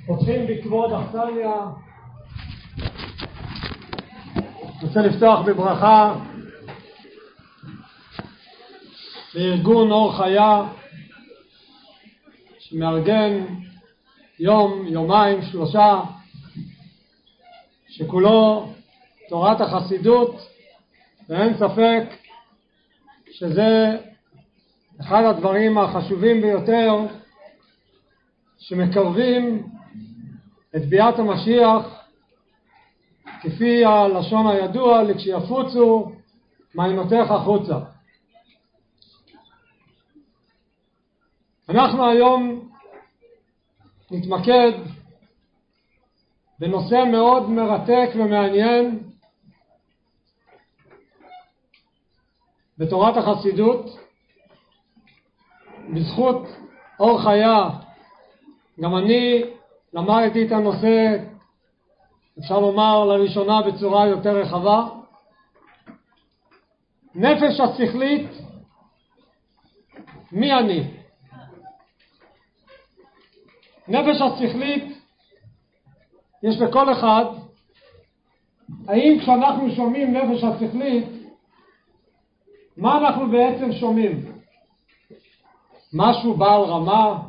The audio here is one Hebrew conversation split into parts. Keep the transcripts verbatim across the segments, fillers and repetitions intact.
פותחים בכבוד אכסניה. רוצה לפתוח בברכה לארגון אור חיה שמארגן יום, יומיים, שלושה שכולו תורת החסידות, ואין ספק שזה אחד הדברים החשובים ביותר שמקרבים את ביאת המשיח, כפי הלשון הידוע, לכשיפוצו מעיינותיך החוצה. אנחנו היום נתמקד בנושא מאוד מרתק ומעניין בתורת החסידות. בזכות אור חיה גם אני למדתי את הנושא, אפשר לומר לראשונה בצורה יותר רחבה. נפש השכלית, מי אני? נפש השכלית יש בכל אחד. האם כשאנחנו שומעים נפש השכלית, מה אנחנו בעצם שומעים? משהו בעל רמה,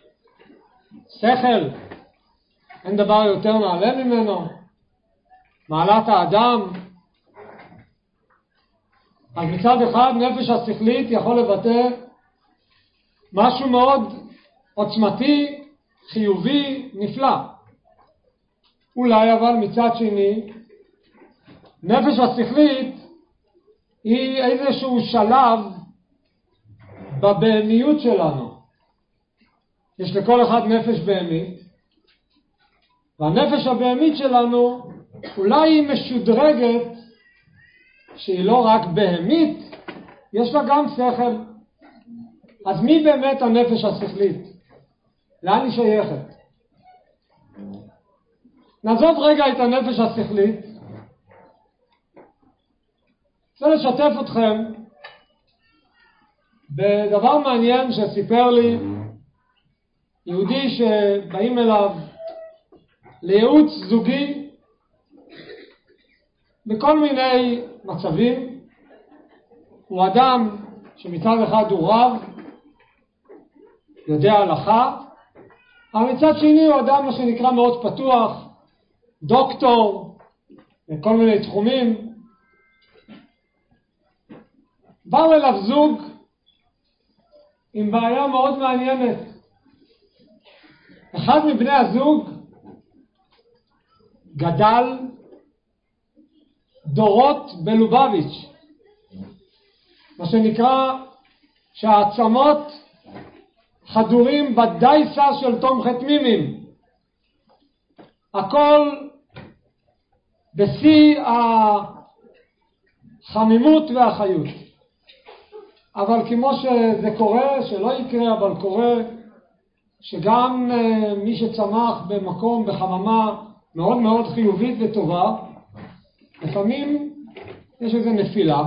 שכל, אין דבר יותר נעלה ממנו, מעלת האדם. אז מצד אחד נפש השכלית יכול לבטא משהו מאוד עוצמתי, חיובי, נפלא. אולי אבל מצד שני נפש השכלית היא איזשהו שלב בבהמיות שלנו. יש לכל אחד נפש בהמית, והנפש הבהמית שלנו אולי היא משודרגת שהיא לא רק בהמית, יש לה גם שכל. אז מי באמת הנפש השכלית? לאן היא שייכת? נעזוב רגע את הנפש השכלית. רוצה לשתף אתכם בדבר מעניין שסיפר לי יהודי שבאים אליו לייעוץ זוגי בכל מיני מצבים. הוא אדם שמצד אחד הוא רב, יודע הלכה, אבל מצד שני הוא אדם מה שנקרא מאוד פתוח, דוקטור בכל מיני תחומים. באו אליו זוג עם בעיה מאוד מעניינת. אחד מבני הזוג גדל דורות בלובביץ', מה שנקרא שהעצמות חדורים בדייסה של תומכי תמימים, הכל בשיא החמימות והחיות. אבל כמו שזה קורה, שלא יקרה אבל קורה, שגם מי שצמח במקום, בחממה מאוד מאוד חיובית וטובה, לפעמים יש איזו נפילה,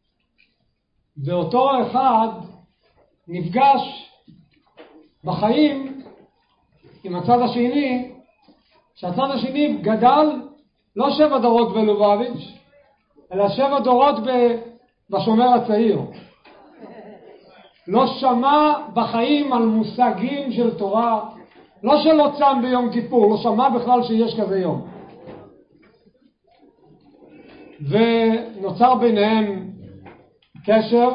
ואותו אחד נפגש בחיים עם הצד השני, שהצד השני גדל לא שבע דורות בלובביץ', אלא שבע דורות בשומר הצעיר. לא שמע בחיים על מושגים של תורה, לא שלא צם ביום כיפור, לא שמע בכלל שיש כזה יום. ונוצר ביניהם קשר,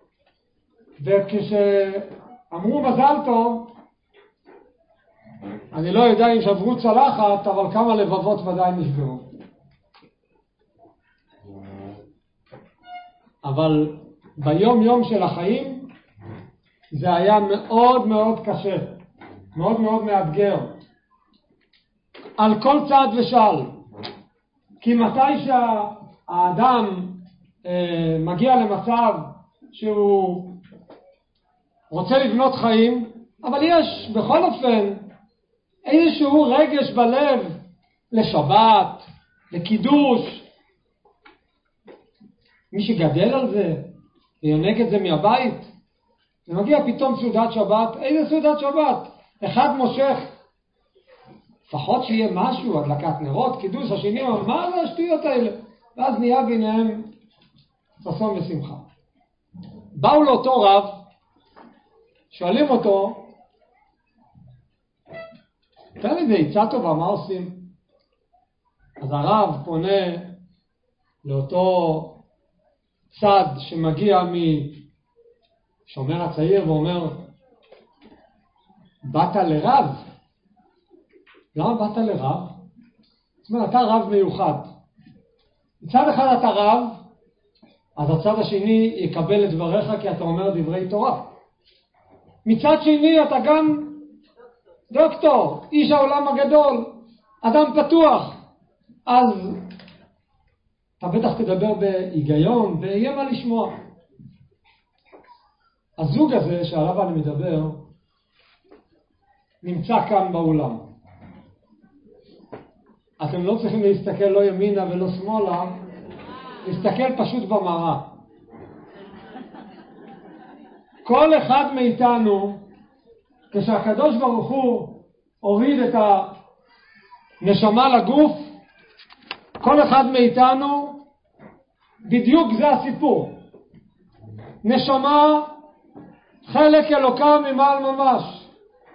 וכשאמרו מזל טוב, אני לא יודע אם שברו צלחת, אבל כמה לבבות ודאי נשברו. אבל ביום יום של החיים זה היה מאוד מאוד קשה, מאוד מאוד מאתגר, על כל צעד ושעל. כי מתי שהאדם אה, מגיע למצב שהוא רוצה לבנות חיים, אבל יש בכל אופן איזשהו רגש בלב לשבת, לקידוש, מי שגדל על זה ויונק את זה מהבית, ומגיע פתאום סעודת שבת. איזה סעודת שבת? אחד מושך לפחות שיהיה משהו, הדלקת נרות, קידוש, השני אומר, מה זה השטויות האלה? ואז נהיה ביניהם ששון ושמחה. באו לאותו רב, שואלים אותו, תן לי זה עצה טובה, מה עושים? אז הרב פונה לאותו צד שמגיע משומר הצעיר ואומר, באת לרב? למה באת לרב? זאת אומרת, אתה רב מיוחד. מצד אחד אתה רב, אז הצד השני יקבל את דבריך כי אתה אומר דברי תורה. מצד שני אתה גם דוקטור, איש העולם הגדול, אדם פתוח. אז אתה בטח תדבר בהיגיון, ויהיה מה לשמוע. הזוג הזה שעליו אני מדבר, נמצא כאן באולם. אתם לא צריכים להסתכל לא ימינה ולא שמאלה, להסתכל פשוט במראה. כל אחד מאיתנו, כשהקדוש ברוך הוא הוריד את הנשמה לגוף, כל אחד מאיתנו, בדיוק זה הסיפור. נשמה, חלק אלוקה ממעל ממש.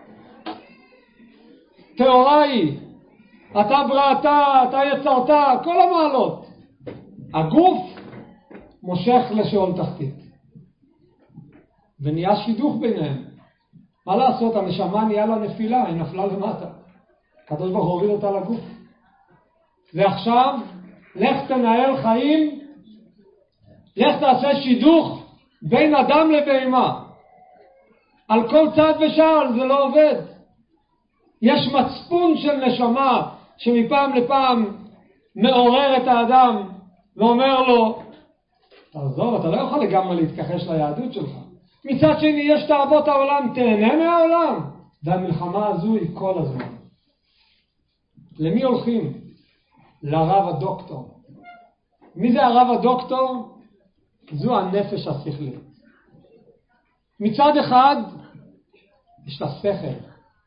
תאורה היא, אתה בראתה, אתה יצרתה, כל המעלות. הגוף מושך לשאול תחתית. ונהיה שידוך ביניהם. מה לעשות? הנשמה נהיה לה נפילה, היא נפלה למטה. הקדוש ברוך הוא הוריד אותה לגוף. ועכשיו, לך תנהל חיים, לך תעשה שידוך בין אדם לבהמה. על כל צד ושעל זה לא עובד. יש מצפון של נשמה שמפעם לפעם מעורר את האדם ואומר לו, תעזוב, אתה לא יכול לגמרי להתכחש ליהדות שלך. מצד שני יש תאוות העולם, תהנה מהעולם. והמלחמה הזו היא כל הזמן. למי הולכים? לרב הדוקטור. מי זה הרב הדוקטור? זו הנפש השכלית. מצד אחד יש לה שכל.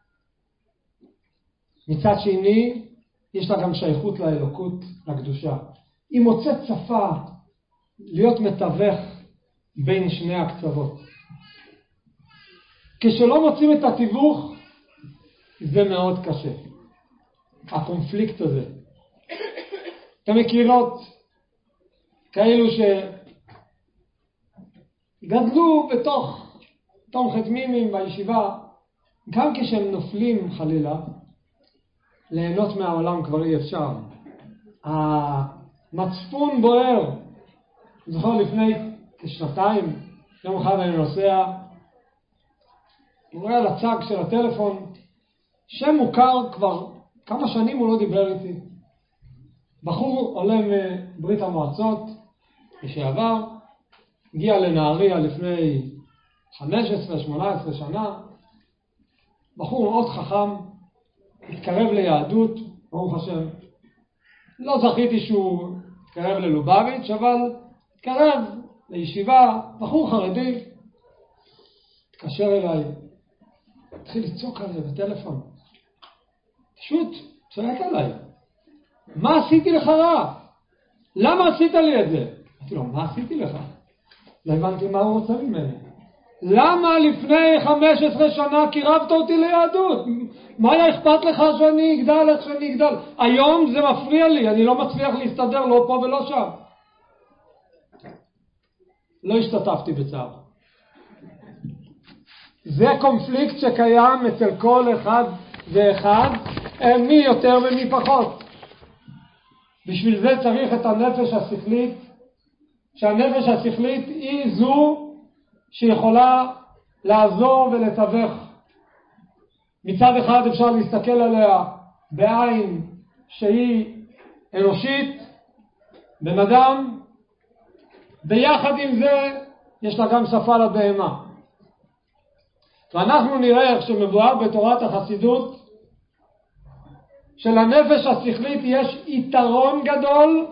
מצד שני יש לה גם שייכות לאלוקות, לקדושה. היא מוצאת שפה להיות מתווך בין שני הקצוות. כשלא מוצאים את התיווך, זה מאוד קשה. הקונפליקט הזה. אתם מכירות כאלו שגדלו בתוך תומכת מימים בישיבה, גם כשהם נופלים חלילה, ליהנות מהעולם כבר אי אפשר. המצפון בוער. זוכר לפני כשנתיים, יום אחד אני נוסע, הוא רואה על הצג של הטלפון, שם מוכר כבר כמה שנים הוא לא דיבר איתי. בחור עולה מברית המועצות, לשעבר, הגיע לנהריה לפני חמש עשרה שמונה עשרה שנה, בחור מאוד חכם, התקרב ליהדות, ברוך השם. לא זכיתי שהוא התקרב ללובביץ', אבל התקרב לישיבה, בחור חרדי, התקשר אליי, התחיל לצעוק עליי בטלפון. פשוט צועק עליי. מה עשיתי לך רע? למה עשית לי את זה? אמרתי לו, מה עשיתי לך? לא הבנתי מה הוא רוצה ממני. למה לפני חמש עשרה שנה קירבת אותי ליהדות? מה היה אכפת לך שאני אגדל, איך שאני אגדל? היום זה מפריע לי, אני לא מצליח להסתדר לא פה ולא שם. לא השתתפתי בצער. זה קונפליקט שקיים אצל כל אחד ואחד, מי יותר ומי פחות. בשביל זה צריך את הנפש השכלית, שהנפש השכלית היא זו שיכולה לעזור ולתווך. מצד אחד אפשר להסתכל עליה בעין שהיא אנושית, בן אדם, ביחד עם זה יש לה גם שפה לבהמה. ואנחנו נראה איך שמבואר בתורת החסידות שלנפש השכלית יש יתרון גדול,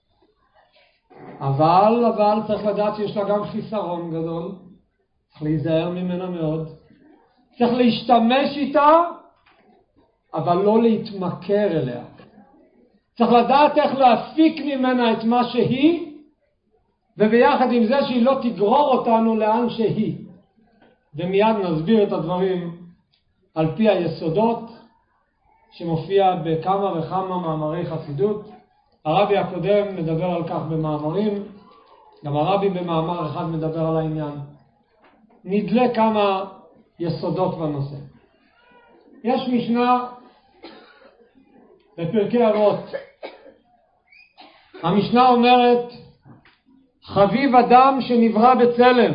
אבל, אבל צריך לדעת שיש לה גם חיסרון גדול, צריך להיזהר ממנה מאוד, צריך להשתמש איתה אבל לא להתמכר אליה. צריך לדעת איך להפיק ממנה את מה שהיא, וביחד עם זה שהיא לא תגרור אותנו לאן שהיא. ומיד נסביר את הדברים על פי היסודות, שמופיע בכמה וכמה מאמרי חסידות. הרבי הקודם מדבר על כך במאמרים, גם הרבי במאמר אחד מדבר על העניין. נדלה כמה יסודות בנושא. יש משנה בפרקי אבות. המשנה אומרת, חביב אדם שנברא בצלם.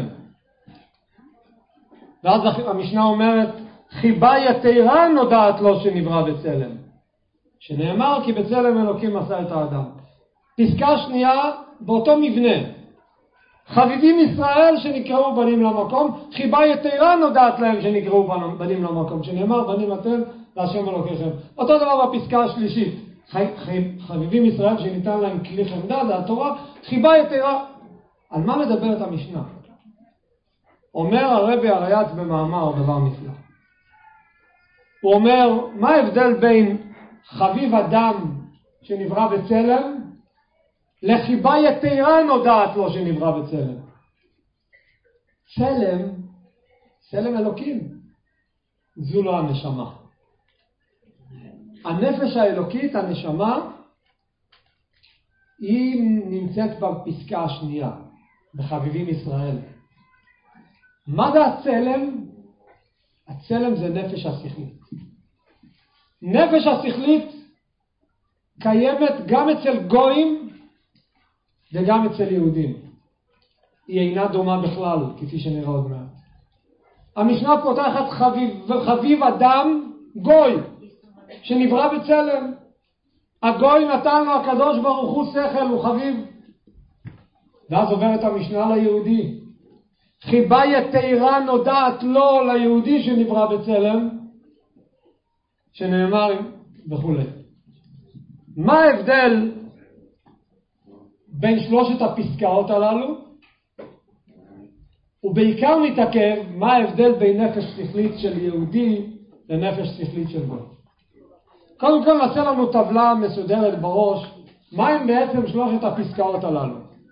ואז המשנה אומרת, חיבה יתרה נודעת לו שנברא בצלם. שנאמר כי בצלם אלוקים עשה את האדם. פסקה שנייה באותו מבנה. חביבים ישראל שנקראו בנים למקום, חיבה יתרה נודעת להם שנקראו בנים למקום. שנאמר בנים אתם להשם אלוקיכם. אותו דבר בפסקה השלישית. חביבים ישראל שניתן להם כלי חמדה, זה התורה, חיבה יתרה. על מה מדברת המשנה? אומר הרבי הריי"צ במאמר דבר נפלא. הוא אומר, מה ההבדל בין חביב אדם שנברא בצלם לחיבה יתרה נודעת לו שנברא בצלם? צלם, צלם אלוקים, זו לא הנשמה. הנפש האלוקית, הנשמה, היא נמצאת בפסקה השנייה, בחביבים ישראל. מה זה הצלם? הצלם זה נפש השכלית. נפש השכלית קיימת גם אצל גויים וגם אצל יהודים. היא אינה דומה בכלל, כפי שנראה עוד מעט. המשנה פותחת חביב, חביב אדם גוי שנברא בצלם. הגוי נתן לו הקדוש ברוך הוא שכל, הוא חביב. ואז עוברת המשנה ליהודי. חיבה יתרה נודעת לו ליהודי שנברא בצלם, שנאמר וכו'. מה ההבדל בין שלושת הפסקאות הללו? ובעיקר מתעכב מה ההבדל בין נפש שכלית של יהודי לנפש שכלית של גוי. קודם כל נעשה לנו טבלה מסודרת בראש, מה הם בעצם שלושת הפסקאות הללו.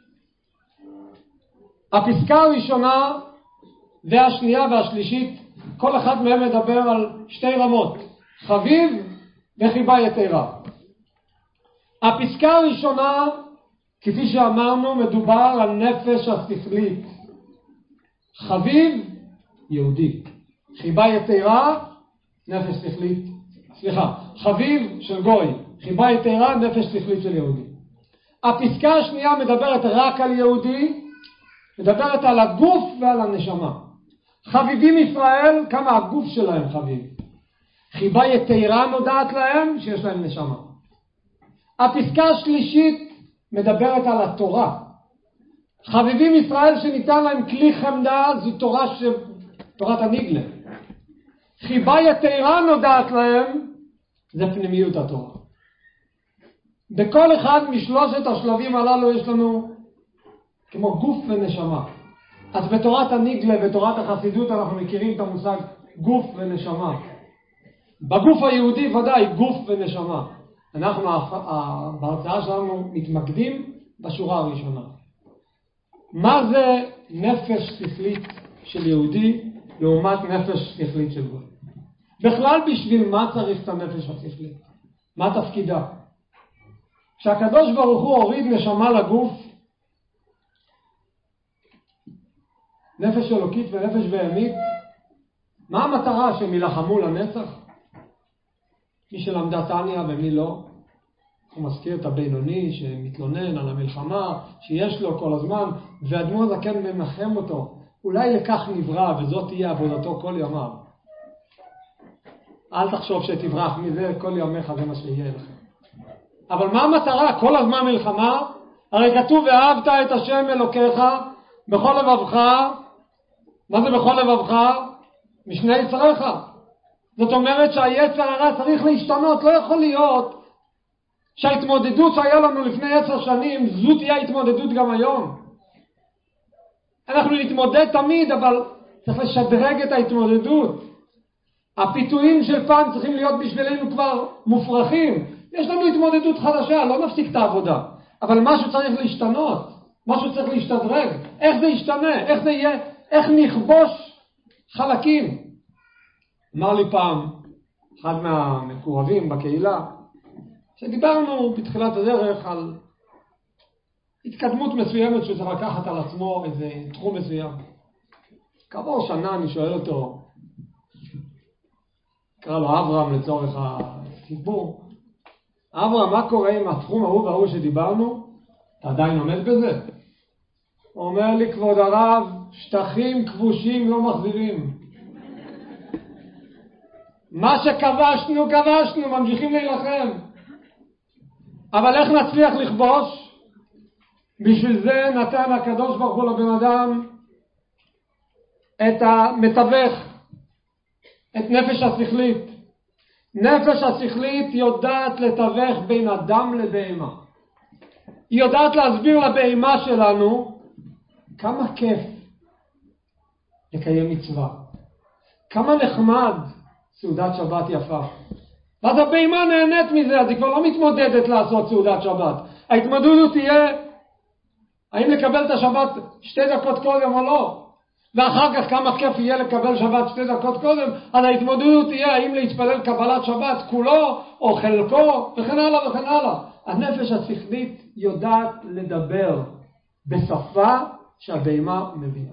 הפסקה הראשונה והשנייה והשלישית, כל אחד מהם מדבר על שתי רמות, חביב וחיבה יתרה. הפסקה הראשונה, כפי שאמרנו, מדובר על נפש השכלית. חביב, יהודי. חיבה יתרה, נפש שכלית. סליחה, חביב של גוי. חיבה יתרה, נפש שכלית של יהודי. הפסקה השנייה מדברת רק על יהודי, מדברת על הגוף ועל הנשמה. חביבים ישראל, כמה הגוף שלהם חביב. חיבה יתרה נודעת להם שיש להם נשמה. הפסקה השלישית מדברת על התורה. חביבים ישראל שניתן להם כלי חמדה, זו תורה ש... תורת הנגלה. חיבה יתרה נודעת להם, זה פנימיות התורה. בכל אחד משלושת השלבים הללו יש לנו כמו גוף ונשמה. אז בתורת הנגלה, בתורת החסידות, אנחנו מכירים את המושג גוף ונשמה. בגוף היהודי ודאי גוף ונשמה. אנחנו בהרצאה שלנו מתמקדים בשורה הראשונה. מה זה נפש שכלית של יהודי לעומת נפש שכלית של גוי? בכלל בשביל מה צריך את הנפש השכלית? מה תפקידה? כשהקדוש ברוך הוא הוריד נשמה לגוף, נפש אלוקית ונפש בהמית, מה המטרה שהם ילחמו לנצח? מי שלמדה תניא ומי לא. הוא מזכיר את הבינוני שמתלונן על המלחמה שיש לו כל הזמן, והאדמו"ר הזקן מנחם אותו. אולי לכך נברא וזאת תהיה עבודתו כל ימיו. אל תחשוב שתברח מזה, כל ימיך זה מה שיהיה לך. אבל מה המטרה? כל הזמן מלחמה? הרי כתוב ואהבת את השם אלוקיך בכל לבבך. מה זה בכל לבבך? משני יצריך. זאת אומרת שהיצר הרע צריך להשתנות. לא יכול להיות שההתמודדות שהיה לנו לפני עשר שנים, זו תהיה התמודדות גם היום. אנחנו נתמודד תמיד, אבל צריך לשדרג את ההתמודדות. הפיתויים של פעם צריכים להיות בשבילנו כבר מופרכים. יש לנו התמודדות חדשה, לא נפסיק את העבודה. אבל משהו צריך להשתנות, משהו צריך להשתדרג. איך זה ישתנה? איך זה יהיה? איך נכבוש חלקים? אמר לי פעם אחד מהמקורבים בקהילה, שדיברנו בתחילת הדרך על התקדמות מסוימת שצריך לקחת על עצמו איזה תחום מסוים. כעבור שנה אני שואל אותו, קרא לו אברהם לצורך הסיפור, אברהם, מה קורה עם התחום ההוא וההוא שדיברנו? אתה עדיין עומד בזה? הוא אומר לי, כבוד הרב, שטחים כבושים לא מחזירים. מה שכבשנו, כבשנו, ממשיכים להילחם. אבל איך נצליח לכבוש? בשביל זה נתן הקדוש ברוך הוא לבן אדם את המתווך, את נפש השכלית. נפש השכלית יודעת לתווך בין אדם לבהמה. היא יודעת להסביר לבהמה שלנו כמה כיף לקיים מצווה, כמה נחמד סעודת שבת יפה. ואז הבהמה נהנית מזה, אז היא כבר לא מתמודדת לעשות סעודת שבת. ההתמודדות תהיה האם לקבל את השבת שתי דקות קודם או לא, ואחר כך כמה כיף יהיה לקבל שבת שתי דקות קודם. אז ההתמודדות תהיה האם להתפלל קבלת שבת כולו או חלקו, וכן הלאה וכן הלאה. הנפש השכלית יודעת לדבר בשפה שהבהמה מבינה.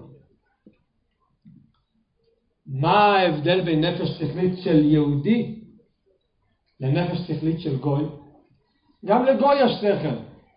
מה ההבדל בין נפש שכלית של יהודי לנפש שכלית של גוי? גם לגוי יש שכל.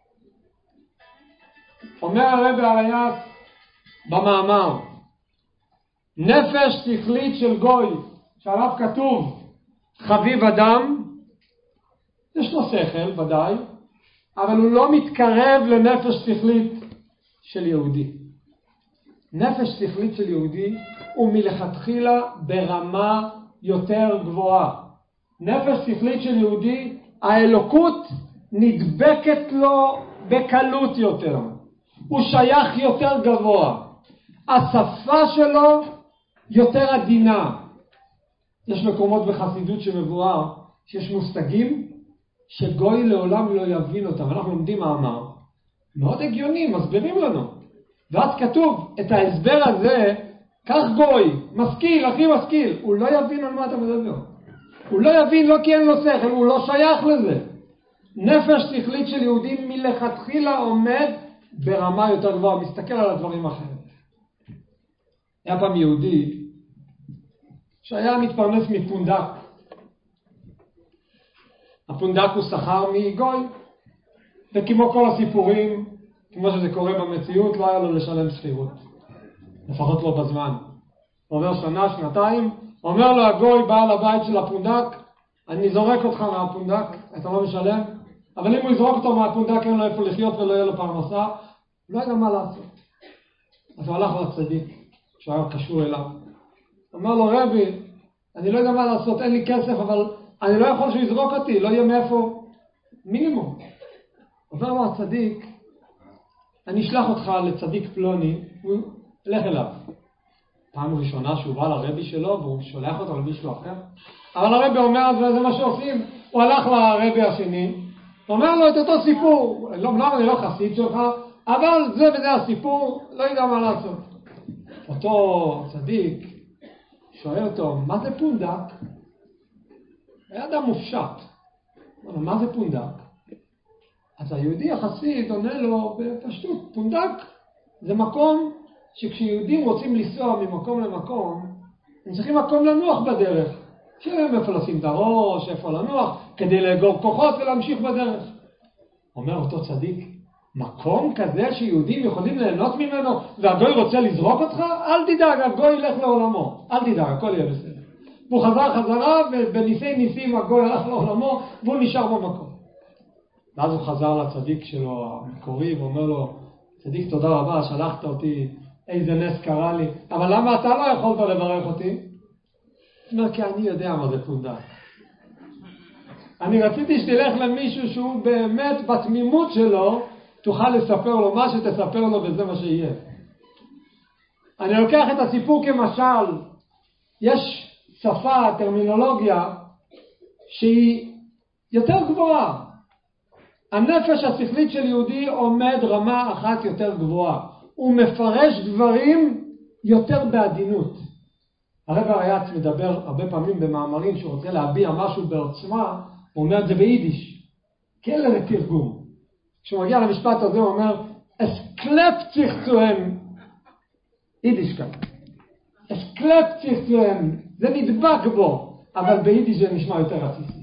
אומר הרב הריי"צ במאמר, נפש שכלית של גוי שעליו כתוב חביב אדם, יש לו שכל ודאי, אבל הוא לא מתקרב לנפש שכלית של יהודי. נפש שכלית של יהודי הוא מלכתחילה ברמה יותר גבוהה. נפש שכלית של יהודי, האלוקות נדבקת לו בקלות יותר. הוא שייך יותר גבוה. השפה שלו יותר עדינה. יש מקומות בחסידות שמבואר שיש מושגים שגוי לעולם לא יבין אותם. אנחנו לומדים מאמר מאוד הגיוני, מסבירים לנו. ואז כתוב את ההסבר הזה, כך גוי, משכיל, הכי משכיל, הוא לא יבין על מה אתה מדבר. הוא לא יבין, לא כי אין לו שכל, הוא לא שייך לזה. נפש שכלית של יהודים מלכתחילה עומד ברמה יותר גבוהה, מסתכל על הדברים אחרת. היה פעם יהודי שהיה מתפרנס מפונדק. הפונדק הוא שכר מגוי, וכמו כל הסיפורים, כמו שזה קורה במציאות, לא היה לו לשלם שכירות. לפחות לא בזמן. עובר שנה, שנתיים, אומר לו הגוי, בעל הבית של הפונדק, אני זורק אותך מהפונדק, אתה לא משלם, אבל אם הוא יזרוק אותו מהפונדק, אין לו איפה לחיות ולא יהיה לו פרנסה, לא יודע מה לעשות. אז הוא הלך לצדיק, שהוא היה קשור אליו. אמר לו, רבי, אני לא יודע מה לעשות, אין לי כסף, אבל אני לא יכול שהוא יזרוק אותי, לא יהיה מאיפה מינימום. אומר לו הצדיק, אני אשלח אותך לצדיק פלוני, הוא ילך אליו. פעם ראשונה שהוא בא לרבי שלו, והוא שולח אותו למישהו אחר. אבל הרבי אומר, וזה מה שעושים, הוא הלך לרבי השני, אומר לו את אותו סיפור, למה אני לא חסיד שלך, אבל זה וזה הסיפור, לא יודע מה לעשות. אותו צדיק שואל אותו, מה זה פונדק? היה אדם מופשט. מה זה פונדק? אז היהודי החסיד עונה לו בפשטות, פונדק זה מקום שכשיהודים רוצים לנסוע ממקום למקום, הם צריכים מקום לנוח בדרך. שאין איפה לשים את הראש, איפה לנוח, כדי לאגור כוחות ולהמשיך בדרך. אומר אותו צדיק, מקום כזה שיהודים יכולים ליהנות ממנו, והגוי רוצה לזרוק אותך? אל תדאג, הגוי ילך לעולמו. אל תדאג, הכל יהיה בסדר. והוא חזר חזרה, ובניסי ניסים הגוי הלך לעולמו, והוא נשאר במקום. ואז הוא חזר לצדיק שלו, המקורי, ואומר לו, צדיק תודה רבה, שלחת אותי, איזה נס קרה לי, אבל למה אתה לא יכולת לברך אותי? הוא אומר, כי אני יודע מה זה פונדק. אני רציתי שתלך למישהו שהוא באמת בתמימות שלו, תוכל לספר לו מה שתספר לו וזה מה שיהיה. אני לוקח את הסיפור כמשל, יש שפה, טרמינולוגיה, שהיא יותר גבוהה. הנפש השכלית של יהודי עומד רמה אחת יותר גבוהה. הוא מפרש דברים יותר בעדינות. הרב אריאץ מדבר הרבה פעמים במאמרים שהוא רוצה להביע משהו בעוצמה, הוא אומר את זה ביידיש. כן לזה תרגום. כשהוא מגיע למשפט הזה הוא אומר, es klebt sich zu ihm. יידיש כאן. es klebt sich zu ihm. זה נדבק בו. אבל ביידיש זה נשמע יותר רציסי.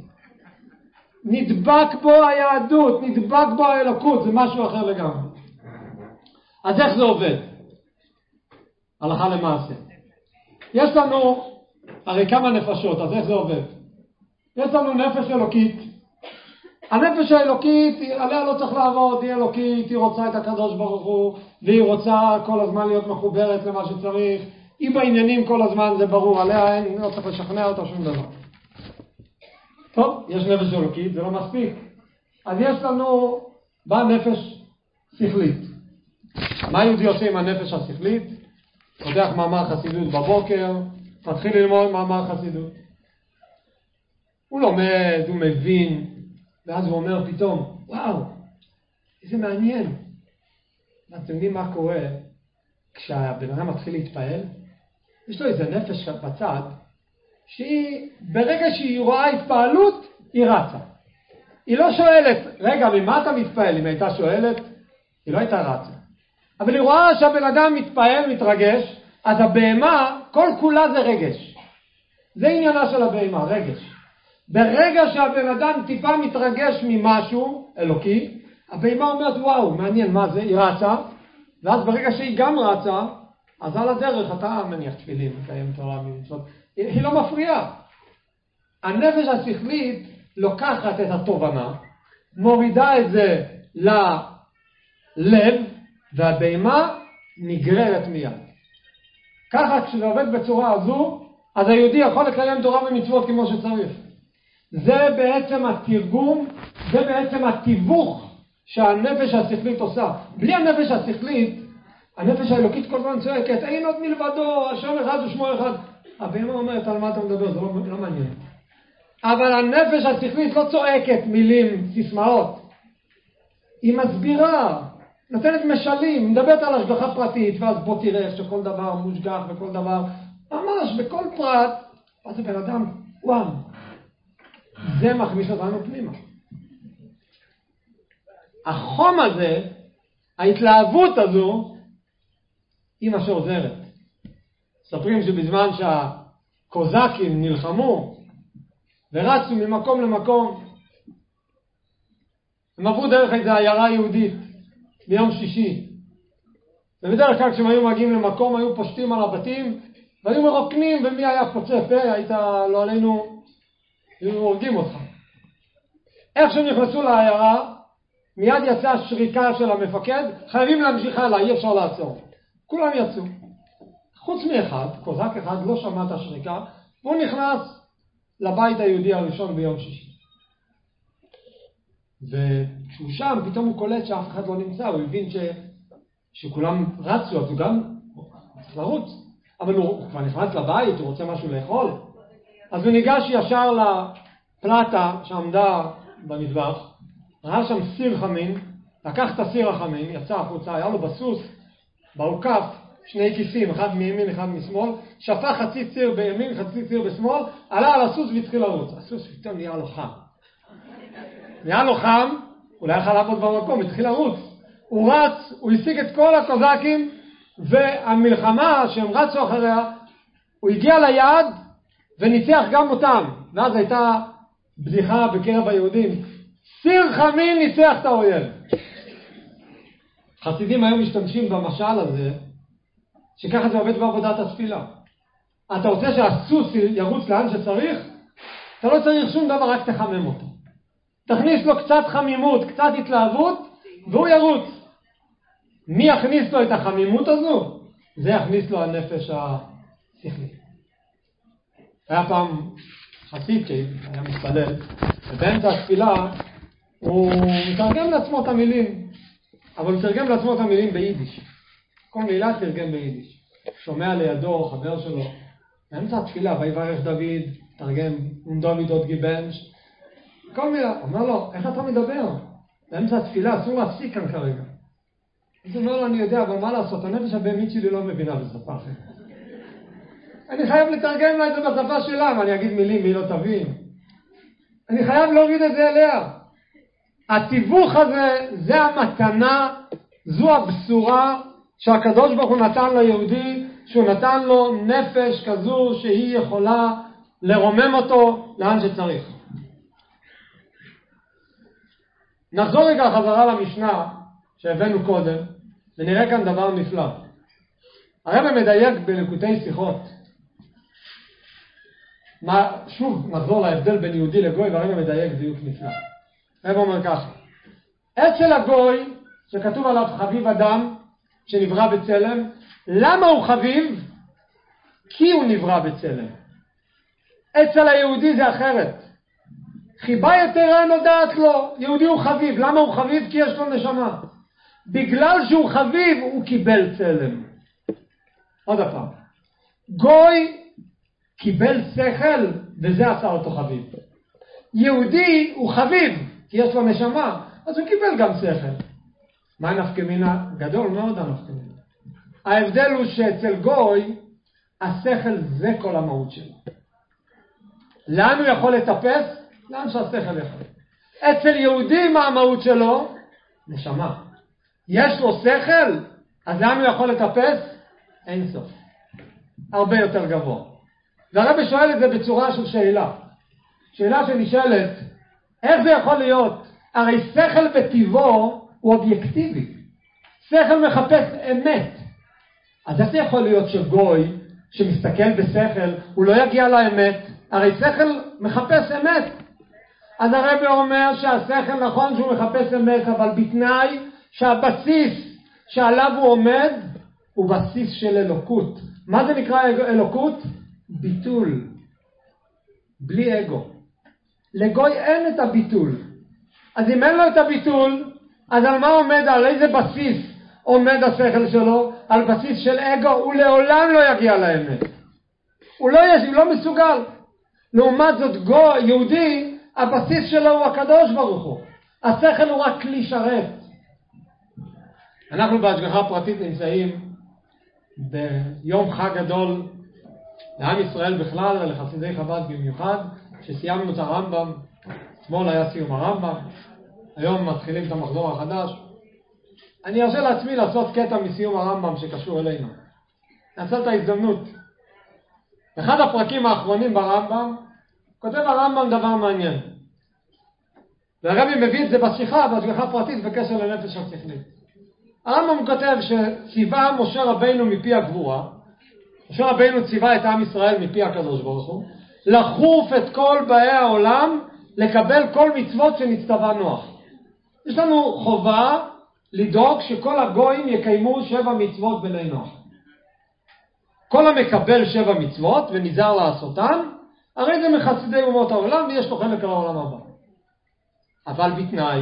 נדבק בו היהדות, נדבק בו האלוקות, זה משהו אחר לגמרי. אז איך זה עובד? הלכה למעשה. יש לנו הרי כמה נפשות, אז איך זה עובד? יש לנו נפש אלוקית. הנפש האלוקית, עליה לא צריך לעבוד, היא אלוקית, היא רוצה את הקדוש ברוך הוא, והיא רוצה כל הזמן להיות מחוברת למה שצריך, היא בעניינים כל הזמן, זה ברור, עליה אין, לא צריך לשכנע אותה שום דבר. טוב, יש נפש אלוקית, זה לא מספיק. אז יש לנו בנפש שכלית. מה יהודי עושה עם הנפש השכלית? פותח מאמר חסידות בבוקר, מתחיל ללמוד מאמר חסידות. הוא לומד, הוא מבין, ואז הוא אומר פתאום, וואו, איזה מעניין. ואתם יודעים מה קורה כשהבן אדם מתחיל להתפעל? יש לו איזה נפש בצד, שהיא, ברגע שהיא רואה התפעלות, היא רצה. היא לא שואלת, רגע, ממה אתה מתפעל? אם הייתה שואלת, היא לא הייתה רצה. אבל היא רואה שהבן אדם מתפעל, מתרגש, אז הבהמה, כל כולה זה רגש. זה עניינה של הבהמה, רגש. ברגע שהבן אדם טיפה מתרגש ממשהו אלוקי, הבהמה אומרת, וואו, מעניין מה זה, היא רצה, ואז ברגע שהיא גם רצה, אז על הדרך אתה מניח תפילין, מקיים תורה ממצוות. היא לא מפריעה. הנפש השכלית לוקחת את התובנה, מורידה את זה ללב, והבהמה נגררת מיד. ככה כשזה עובד בצורה הזו, אז היהודי יכול לקיים תורה ומצוות כמו שצריך. זה בעצם התרגום, זה בעצם התיווך שהנפש השכלית עושה. בלי הנפש השכלית, הנפש האלוקית כל הזמן צועקת, אין עוד מלבדו, השם אחד ושמו אחד. הבהמה אומרת, על מה אתה מדבר? זה לא, לא מעניין. אבל הנפש השכלית לא צועקת מילים, סיסמאות. היא מסבירה, נותנת משלים, מדברת על השגחה פרטית, ואז בוא תראה שכל דבר מושגח וכל דבר, ממש בכל פרט, אז הבן אדם, וואו, זה מכניס אותנו פנימה. החום הזה, ההתלהבות הזו, היא מה שעוזרת. מספרים שבזמן שהקוזקים נלחמו ורצו ממקום למקום, הם עברו דרך איזו עיירה יהודית ביום שישי. ובדרך כלל כשהם היו מגיעים למקום היו פושטים על הבתים והיו מרוקנים, ומי היה פוצה פה, היית לא עלינו, היו הורגים אותך. איך שהם נכנסו לעיירה, מיד יצאה שריקה של המפקד, חייבים להמשיך הלאה, אי אפשר לעצור. כולם יצאו. חוץ מאחד, קוזק אחד לא שמע את השריקה, והוא נכנס לבית היהודי הראשון ביום שישי. וכשהוא שם, פתאום הוא קולט שאף אחד לא נמצא, הוא הבין ש... שכולם רצו, אז הוא גם צריך לרוץ. אבל הוא, הוא כבר נכנס לבית, הוא רוצה משהו לאכול. אז הוא ניגש ישר לפלטה שעמדה במטבח, ראה שם סיר חמין, לקח את הסיר החמין, יצא החוצה, היה לו בסוס, בעוקף, שני כיסים, אחד מימין, אחד משמאל, שפך חצי ציר בימין, חצי ציר בשמאל, עלה על הסוס והתחיל לרוץ. הסוס פתאום נהיה לו חם. נהיה לו חם, הוא לא יכול לעבוד במקום, התחיל לרוץ. הוא רץ, הוא השיג את כל הקוזקים, והמלחמה שהם רצו אחריה, הוא הגיע ליעד וניצח גם אותם. ואז הייתה בדיחה בקרב היהודים, סיר חמין ניצח את האויב. חסידים היום משתמשים במשל הזה, שככה זה עובד בעבודת התפילה. אתה רוצה שהסוס ירוץ לאן שצריך? אתה לא צריך שום דבר, רק תחמם אותו. תכניס לו קצת חמימות, קצת התלהבות, והוא ירוץ. מי יכניס לו את החמימות הזו? זה יכניס לו הנפש השכלי. היה פעם חסיד שהיה מתפלל, ובאמצע התפילה הוא מתרגם לעצמו את המילים, אבל הוא תרגם לעצמו את המילים ביידיש. כל מילה תרגם ביידיש. שומע לידו, חבר שלו, באמצע התפילה, ויברך דוד, תרגם, דוד עוד גיבנש, כל מילה, אומר לו, איך אתה מדבר? באמצע התפילה, אסור להפסיק כאן כרגע. אז הוא אומר לו, אני יודע, אבל מה לעשות, הנפש הבהמית שלי לא מבינה בשפה אחרת. אני חייב לתרגם לה את זה בשפה שלה, ואני אגיד מילים והיא לא תבין. אני חייב להוריד את זה אליה. התיווך הזה, זה המתנה, זו הבשורה שהקדוש ברוך הוא נתן ליהודי, שהוא נתן לו נפש כזו שהיא יכולה לרומם אותו לאן שצריך. נחזור רגע חזרה למשנה שהבאנו קודם, ונראה כאן דבר נפלא. הרב מדייק בליקוטי שיחות. מה, שוב נחזור להבדל בין יהודי לגוי, והרב מדייק דיוק נפלא. הרב אומר ככה, אצל הגוי שכתוב עליו חביב אדם שנברא בצלם, למה הוא חביב? כי הוא נברא בצלם. אצל היהודי זה אחרת. חיבה יתרה נודעת לו, יהודי הוא חביב. למה הוא חביב? כי יש לו נשמה. בגלל שהוא חביב הוא קיבל צלם. עוד פעם, גוי קיבל שכל וזה עשה אותו חביב. יהודי הוא חביב כי יש לו נשמה, אז הוא קיבל גם שכל. מה נפקא מינה? גדול מאוד הנפקא מינה. ההבדל הוא שאצל גוי השכל זה כל המהות שלו. לאן הוא יכול לטפס? לאן שהשכל יכול. אצל יהודי מה המהות שלו? נשמה. יש לו שכל, אז לאן הוא יכול לטפס? אין סוף. הרבה יותר גבוה. והרב שואל את זה בצורה של שאלה. שאלה שנשאלת, איך זה יכול להיות? הרי שכל בטבעו הוא אובייקטיבי. שכל מחפש אמת. אז איך זה יכול להיות שגוי שמסתכל בשכל, הוא לא יגיע לאמת? הרי שכל מחפש אמת. אז הרב אומר שהשכל נכון שהוא מחפש אמת, אבל בתנאי שהבסיס שעליו הוא עומד הוא בסיס של אלוקות. מה זה נקרא אלוקות? ביטול. בלי אגו. לגוי אין את הביטול. אז אם אין לו את הביטול, אז על מה עומד, על איזה בסיס עומד השכל שלו? על בסיס של אגו. הוא לעולם לא יגיע לאמת. הוא לא, יש, הוא לא מסוגל. לעומת זאת גו, יהודי, הבסיס שלו הוא הקדוש ברוך הוא. השכל הוא רק כלי שרת. אנחנו בהשגחה פרטית נמצאים ביום חג גדול לעם ישראל בכלל ולחסידי חב"ד במיוחד, שסיימנו את הרמב"ם. אתמול היה סיום הרמב"ם, היום מתחילים את המחזור החדש. אני ארשה לעצמי לעשות קטע מסיום הרמב"ם שקשור אלינו. נעשה את ההזדמנות. אחד הפרקים האחרונים ברמב"ם כותב הרמב"ם דבר מעניין, והרבי מביא את זה בשיחה, בהשגחה פרטית בקשר לנפש השכלית. הרמב"ם כותב שציווה משה רבינו מפי הגבורה, משה רבינו ציווה את עם ישראל מפי הקדוש ברוך הוא, לחוף את כל באי העולם לקבל כל מצוות שנצטווה נוח. יש לנו חובה לדאוג שכל הגויים יקיימו שבע מצוות בני נוח. כל המקבל שבע מצוות ונזהר לעשותן, הרי זה מחסידי אומות העולם ויש לו חלק על העולם הבא. אבל בתנאי,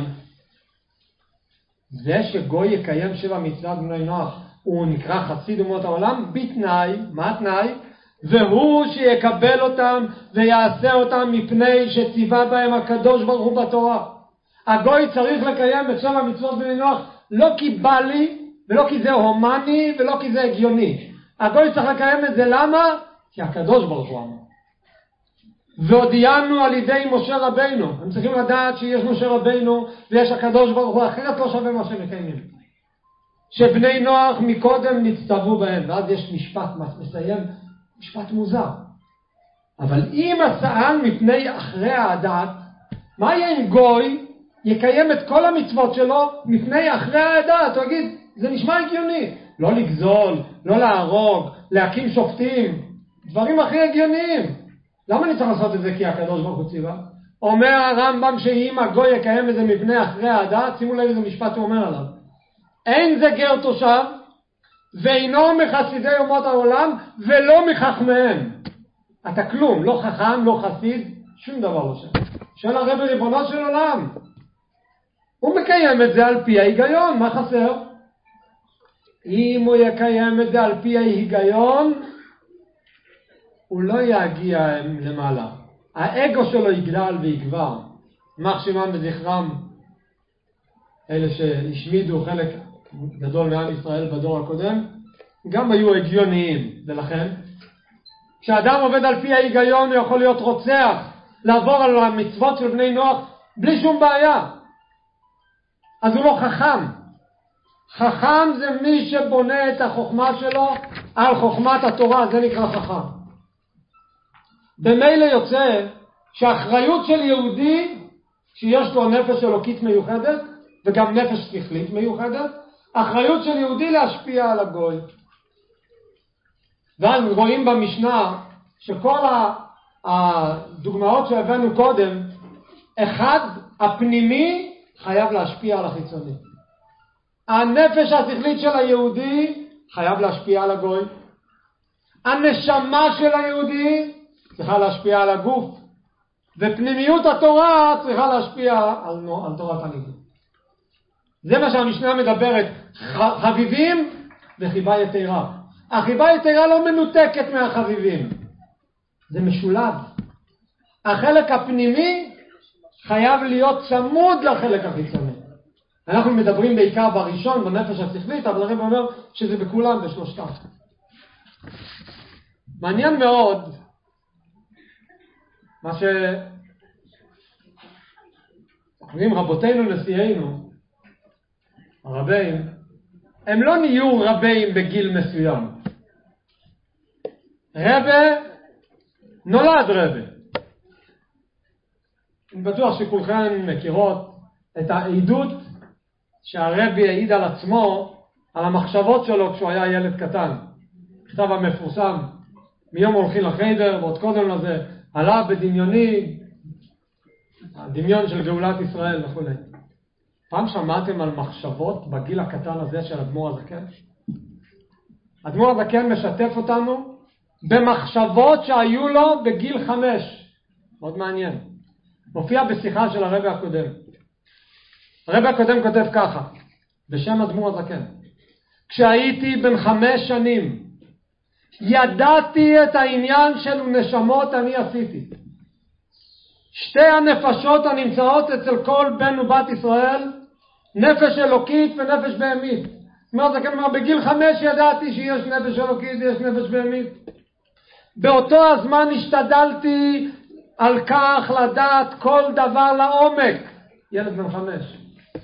זה שגוי יקיים שבע מצוות בני נוח, הוא נקרא חסיד אומות העולם, בתנאי, מה התנאי? והוא שיקבל אותם ויעשה אותם מפני שציווה בהם הקדוש ברוך הוא בתורה. הגוי צריך לקיים את שבע מצוות בני נוח, לא כי בא לי, ולא כי זה הומני, ולא כי זה הגיוני. הגוי צריך לקיים את זה, למה? כי הקדוש ברוך הוא אמר. והודיענו על ידי משה רבינו. הם צריכים לדעת שיש משה רבינו ויש הקדוש ברוך הוא, אחרת לא שווה מה שמקיימים. שבני נוח מקודם נצטוו בהם, ואז יש משפט מסיים, משפט מוזר. אבל אם הסען מפני אחרי העדת, מה יהיה אם גוי יקיים את כל המצוות שלו מפני אחרי העדת? הוא יגיד, זה נשמע הגיוני. לא לגזול, לא להרוג, להקים שופטים, דברים הכי הגיוניים. למה אני צריך לעשות את זה? כי הקדוש ברוך הוא ציווה. אומר הרמב"ם שאם הגוי יקיים את זה מפני אחרי העדת, שימו לב איזה משפט הוא אומר עליו. אין זה גר תושב, ואינו מחסידי אומות העולם, ולא מחכמיהם. אתה כלום, לא חכם, לא חסיד, שום דבר לא שם. של הרב ריבונו של עולם. הוא מקיים את זה על פי ההיגיון, מה חסר? אם הוא יקיים את זה על פי ההיגיון, הוא לא יגיע למעלה. האגו שלו יגדל ויגבר. מח שמם וזכרם, אלה שהשמידו חלק גדול מעם ישראל בדור הקודם, גם היו הגיוניים. ולכן, כשאדם עובד על פי ההיגיון, הוא יכול להיות רוצח, לעבור על המצוות של בני נוח, בלי שום בעיה. אז הוא לא חכם. חכם זה מי שבונה את החוכמה שלו על חוכמת התורה, זה נקרא חכם. במילא יוצא שהאחריות של יהודי, שיש לו נפש אלוקית מיוחדת, וגם נפש שכלית מיוחדת, האחריות של יהודי להשפיע על הגוי. ואז רואים במשנה שכל הדוגמאות שהבאנו קודם, אחד, הפנימי, חייב להשפיע על החיצוני. הנפש השכלית של היהודי חייב להשפיע על הגוי. הנשמה של היהודי צריכה להשפיע על הגוף. ופנימיות התורה צריכה להשפיע על, על תורת הניגוד. זה מה שהמשנה מדברת. חביבים וחיבה יתרה. החיבה יתרה לא מנותקת מהחביבים. זה משולב. החלק הפנימי חייב להיות צמוד לחלק החיצוני. אנחנו מדברים בעיקר בראשון, בנפש השכלית, אבל הרב אומר שזה בכולם, בשלושתם. מעניין מאוד מה ש... אומרים רבותינו נשיאינו, הרבים, הם לא נהיו רבים בגיל מסוים. רבה נולד רבה. אני בטוח שכולכם מכירות את העדות שהרבי העיד על עצמו, על המחשבות שלו כשהוא היה ילד קטן. כתב המפורסם, מיום הולכים לחדר, ועוד קודם לזה, עלה בדמיוני, הדמיון של גאולת ישראל וכו'. פעם שמעתם על מחשבות בגיל הקטן הזה של אדמו"ר הזקן? אדמו"ר הזקן משתף אותנו במחשבות שהיו לו בגיל חמש. מאוד מעניין. מופיע בשיחה של הרבי הקודם. הרבי הקודם כותב ככה, בשם אדמו"ר הזקן. כשהייתי בן חמש שנים, ידעתי את העניין של נשמות אני עשיתי. שתי הנפשות הנמצאות אצל כל בן ובת ישראל, נפש אלוקית ונפש בהמית. אדמו"ר הזקן אומר, בגיל חמש ידעתי שיש נפש אלוקית ויש נפש בהמית. באותו הזמן השתדלתי על כך לדעת כל דבר לעומק. ילד בן חמש.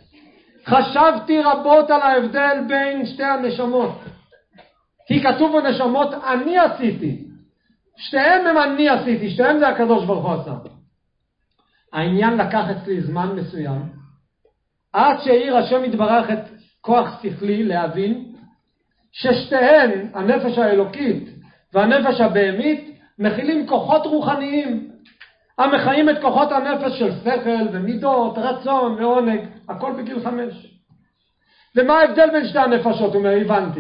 חשבתי רבות על ההבדל בין שתי הנשמות. כי כתוב בנשמות אני עשיתי. שתיהם הם אני עשיתי, שתיהם זה הקדוש ברוך הוא עשה. העניין לקח אצלי זמן מסוים, עד שהעיר השם יתברך את כוח שכלי להבין, ששתיהן, הנפש האלוקית והנפש הבהמית, מכילים כוחות רוחניים, המחיים את כוחות הנפש של שכל ומידות, רצון ועונג, הכל בגיל חמש. ומה ההבדל בין שתי הנפשות? הוא אומר, הבנתי.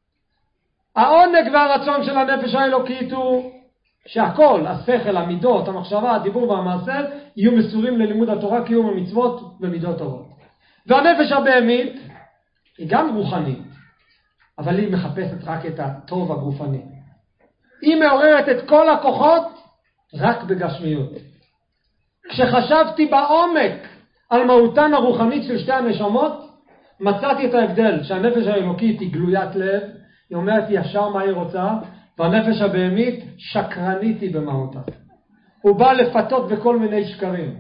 העונג והרצון של הנפש האלוקית הוא שהכל, השכל, המידות, המחשבה, הדיבור והמעשה, יהיו מסורים ללימוד התורה, קיום המצוות ומידות טובות. והנפש הבהמית היא גם רוחנית, אבל היא מחפשת רק את הטוב הגופני. היא מעוררת את כל הכוחות רק בגשמיות. כשחשבתי בעומק על מהותן הרוחנית של שתי הנשמות, מצאתי את ההבדל שהנפש האלוקית היא גלוית לב, היא אומרת ישר מה היא רוצה, והנפש הבהמית שקרנית היא במהותה. הוא בא לפתות בכל מיני שקרים.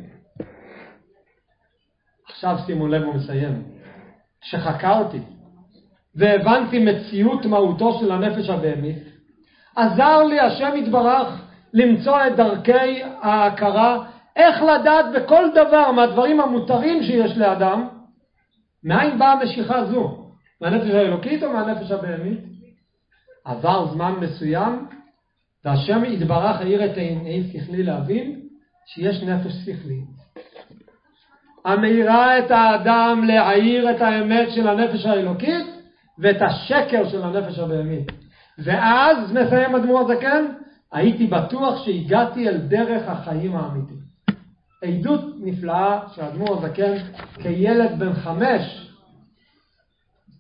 עכשיו שימו לב ומסיים. כשחקרתי והבנתי מציאות מהותו של הנפש הבהמית, עזר לי השם יתברך למצוא את דרכי ההכרה, איך לדעת בכל דבר מהדברים המותרים שיש לאדם, מאין באה המשיכה זו? מהנפש האלוקית או מהנפש הבהמית? עבר זמן מסוים, והשם יתברך העיר את עיני שכלי להבין שיש נפש שכלית. המאירה את האדם להעיר את האמת של הנפש האלוקית, ואת השקר של הנפש הבהמית. ואז, מסיים אדמו"ר הזקן, הייתי בטוח שהגעתי אל דרך החיים האמיתי. עדות נפלאה שאדמו"ר הזקן כילד בן חמש,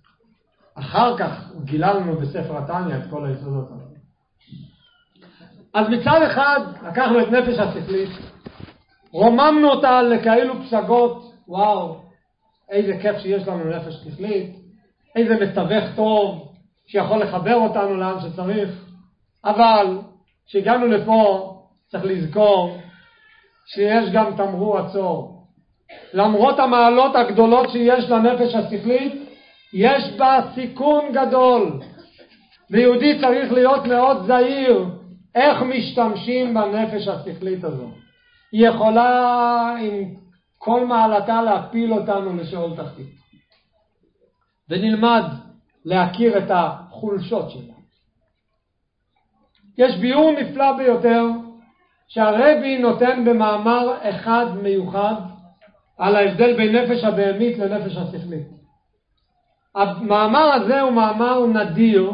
אחר כך גילה לנו בספר התניא את כל היסודות. אז מצד אחד לקחנו את נפש השכלית, רוממנו אותה לכאלו פסגות, וואו, איזה כיף שיש לנו נפש שכלית, איזה מתווך טוב שיכול לחבר אותנו לאן שצריך. אבל כשהגענו לפה צריך לזכור שיש גם תמרור עצור. למרות המעלות הגדולות שיש לנפש השכלית, יש בה סיכון גדול, ויהודי צריך להיות מאוד זהיר איך משתמשים בנפש השכלית הזו. היא יכולה עם כל מעלתה להפיל אותנו לשאול תחתית, ונלמד להכיר את החולשות שלה. יש ביאור נפלא ביותר שהרבי נותן במאמר אחד מיוחד על ההבדל בין נפש הבהמית לנפש השכלית. המאמר הזה הוא מאמר נדיר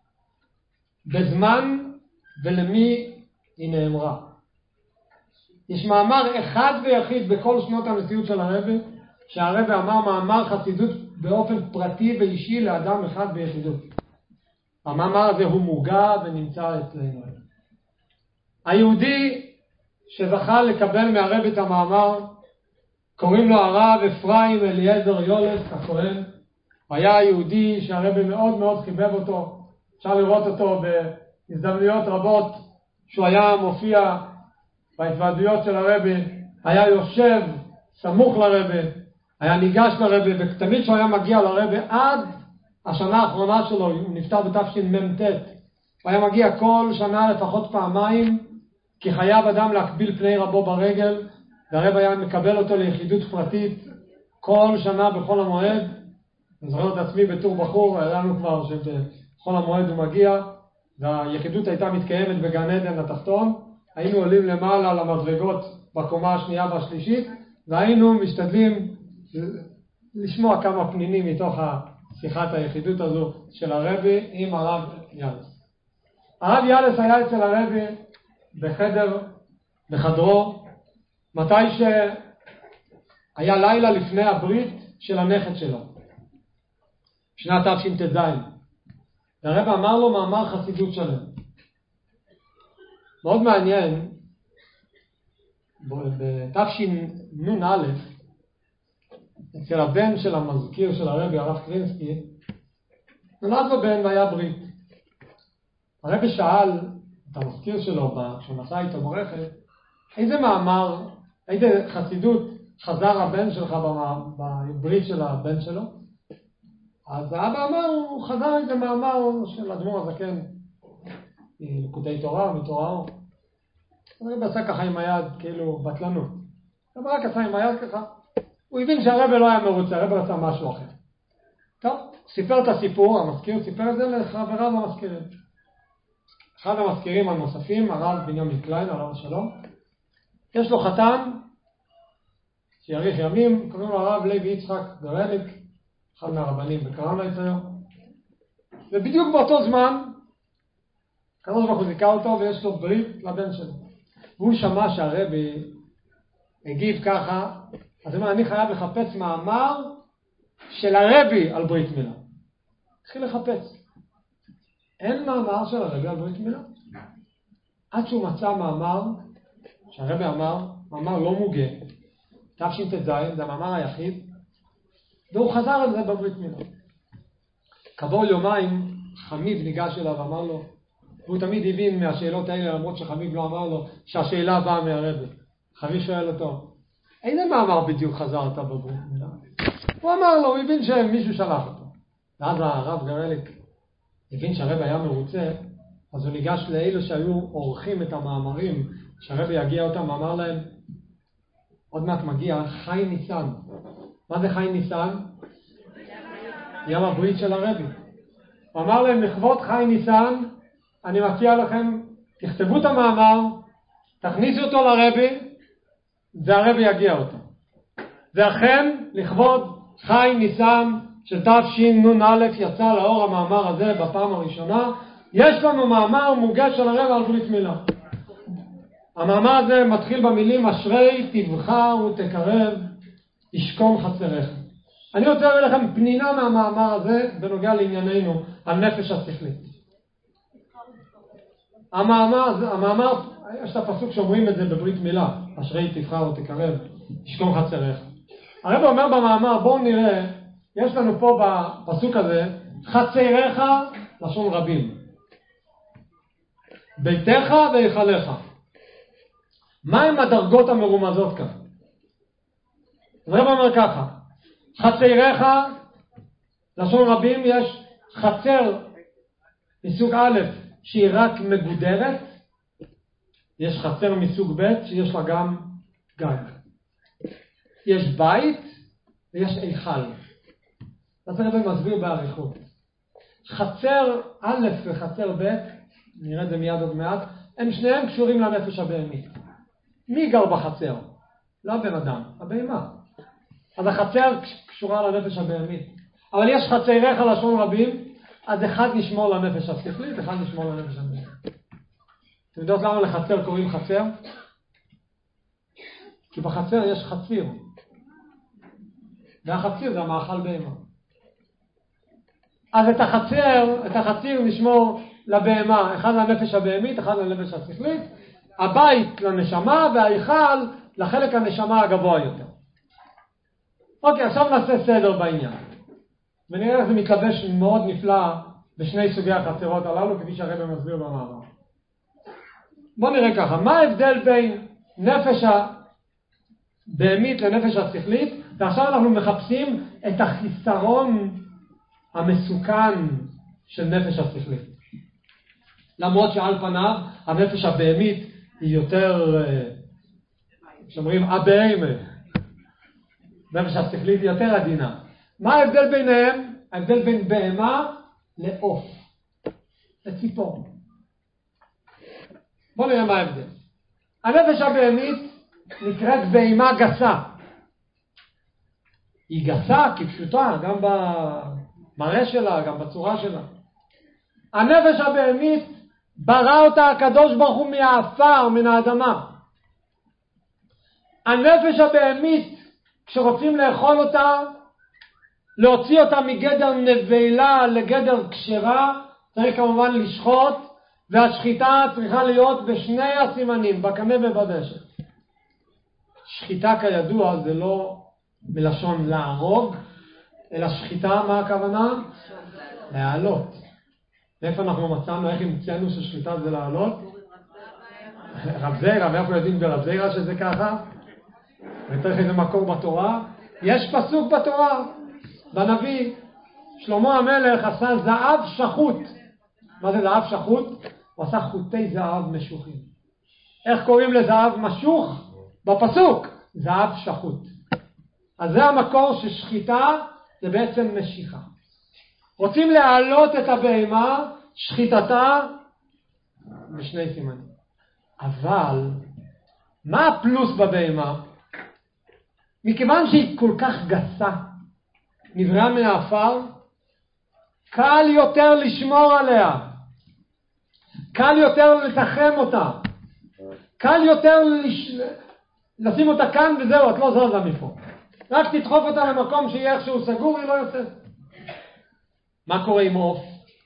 בזמן ולמי היא נאמרה. יש מאמר אחד ויחיד בכל שנות הנשיאות של הרבי, שהרבי אמר מאמר חסידות באופן פרטי ואישי לאדם אחד ביחידות. המאמר הזה הוא מוגע ונמצא אצלנו. היהודי שזכה לקבל מהרבי את המאמר, קוראים לו הרב אפרים אליעזר יולס הכהן. היה יהודי שהרבי מאוד מאוד חיבב אותו. אפשר לראות אותו בהזדמנויות רבות שהוא היה מופיע בהתוועדויות של הרבי, היה יושב סמוך לרבי, היה ניגש לרבי, ותמיד שהוא היה מגיע לרבי עד השנה האחרונה שלו, הוא נפטר בתשמ"ט, הוא היה מגיע כל שנה לפחות פעמיים, כי חייב אדם להקביל פני רבו ברגל, והרבי היה מקבל אותו ליחידות פרטית כל שנה בכל המועד. אני זוכר את עצמי בתור בחור, היה לנו כבר שבכל המועד הוא מגיע, והיחידות הייתה מתקיימת בגן עדן התחתון, היינו עולים למעלה למדרגות בקומה השנייה והשלישית, והיינו משתדלים לשמוע כמה פנינים מתוך שיחת היחידות הזו של הרבי עם הרב ילס. הרב ילס היה אצל הרבי בחדר, בחדרו, מתי שהיה לילה לפני הברית של הנכד שלו, שנת תש"ט. והרבי אמר לו מאמר חסידות שלם. מאוד מעניין, בתשנ"א, אצל הבן של המזכיר של הרבי, הרב קרינסקי, נולד לו בן והיה ברית. הרבי שאל את המזכיר שלו, כשהוא נסע איתו ברכב, איזה מאמר, איזה חסידות חזר הבן שלך בברית של הבן שלו? אז האבא אמר, הוא חזר איזה מאמר של אדמו"ר הזקן, לקוטי תורה, מתורה. הרבי עשה ככה עם היד, כאילו בטלנות. הרבי רק עשה עם היד ככה. הוא הבין שהרבי לא היה מרוצה, הרבי רצה משהו אחר. טוב, סיפר את הסיפור, המזכיר סיפר את זה לחבריו המזכירים. אחד המזכירים הנוספים, הרב בנימין קליין, עליו השלום, יש לו חתן, שיאריך ימים, קוראים לו הרב לוי יצחק גרליק, אחד מהרבנים בקרמלה אצלנו. ובדיוק באותו זמן, הקדוש ברוך הוא זיכה אותו ויש לו ברית לבן שלו. והוא שמע שהרבי הגיב ככה, אז הוא אומר, אני חייב לחפש מאמר של הרבי על ברית מילה. התחיל לחפש. אין מאמר של הרבי על ברית מילה. עד שהוא מצא מאמר שהרבי אמר, מאמר לא מוגה, תש"ט, זה המאמר היחיד, והוא חזר על זה בברית מילה. כעבור יומיים חמיב ניגש אליו ואמר לו, והוא תמיד הבין מהשאלות האלה, למרות שחמיב לא אמר לו שהשאלה באה מהרבי. חמיב שואל אותו, איזה מאמר בדיוק חזרת בברית מילה? הוא אמר לו, הוא הבין שמישהו שלח אותו. ואז הרב גרליק הבין שהרבי היה מרוצה, אז הוא ניגש לאלו שהיו עורכים את המאמרים, שהרבי יגיע אותם, ואמר להם, עוד מעט מגיע חי ניסן. מה זה חי ניסן? ים הברית של הרבי. הוא אמר להם, לכבוד חי ניסן, אני מציע לכם, תכתבו את המאמר, תכניסו אותו לרבי, והרבי יגיע אותו. ואכן, לכבוד חי ניסן של תשנ"א יצא לאור המאמר הזה בפעם הראשונה. יש לנו מאמר מוגש של הרבי על ברית מילה. המאמר הזה מתחיל במילים, אשרי תבחר ותקרב, ישכון חצרך. אני רוצה להביא לכם פנינה מהמאמר הזה בנוגע לענייננו על נפש השכלית. המאמר, המאמר, יש את הפסוק שאומרים את זה בברית מילה, אשרי תבחר או תקרב, תשכון חצריך. הרב אומר במאמר, בואו נראה, יש לנו פה בפסוק הזה, חצריך לשון רבים. ביתך והיכליך. מה הם הדרגות המרומזות כאן? הרב אומר ככה, חצריך לשון רבים, יש חצר מסוג א' שהיא רק מגודרת, יש חצר מסוג ב' שיש לה גם גג. יש בית ויש איכל. אז הרב מסביר בעריכות. חצר א' וחצר ב', נראה את זה מיד עוד מעט, הם שניהם קשורים לנפש הבהמית. מי גר בחצר? לא הבן אדם, הבהמה. אז החצר קשורה לנפש הבהמית. אבל יש חצריך לשון רבים, אז אחד נשמור לנפש השכלית, אחד נשמור לנפש הבהמית. אתם יודעות למה לחצר קוראים חצר? כי בחצר יש חציר. והחציר זה המאכל בהמה. אז את החצר, את החציר נשמור לבהמה, אחד לנפש הבהמית, אחד לנפש השכלית, הבית לנשמה וההיכל לחלק הנשמה הגבוה יותר. אוקיי, עכשיו נעשה סדר בעניין. ונראה איך זה מתלבש מאוד נפלא בשני סוגי החצרות הללו, כפי שהרב מסביר במאמר. בואו נראה ככה, מה ההבדל בין נפש הבהמית לנפש השכלית? ועכשיו אנחנו מחפשים את החיסרון המסוכן של נפש השכלית. למרות שעל פניו הנפש הבהמית היא יותר, שאומרים, הבהמה. נפש השכלית היא יותר עדינה. מה ההבדל ביניהם? ההבדל בין בהמה לעוף, לציפור. בואו נראה מה ההבדל. הנפש הבהמית נקראת בהמה גסה. היא גסה כפשוטה, גם במראה שלה, גם בצורה שלה. הנפש הבהמית ברא אותה הקדוש ברוך הוא מהעפר, מן האדמה. הנפש הבהמית, כשרוצים לאכול אותה, להוציא אותה מגדר נבלה לגדר כשרה, צריך כמובן לשחוט, והשחיטה צריכה להיות בשני הסימנים, בקנה ובדשת. שחיטה כידוע זה לא מלשון להרוג, אלא שחיטה, מה הכוונה? להעלות. איפה אנחנו מצאנו, איך המצאנו ששחיטה זה להעלות? רב זירא, ואיפה יודעים ברב זירא שזה ככה? וצריך איזה מקור בתורה. יש פסוק בתורה, בנביא, שלמה המלך עשה זהב שחוט. מה זה זהב שחוט? הוא עשה חוטי זהב משוחים. איך קוראים לזהב משוך? בפסוק, זהב שחוט. אז זה המקור ששחיטה זה בעצם משיכה. רוצים להעלות את הבהמה, שחיטתה בשני סימנים. אבל מה הפלוס בבהמה? מכיוון שהיא כל כך גסה, נבראה מן העפר, קל יותר לשמור עליה, קל יותר לתחם אותה, קל יותר לש... לשים אותה כאן וזהו, את לא זוזה מפה. רק תדחוף אותה למקום שיהיה איכשהו סגור, היא לא יוצאת. מה קורה עם עוף?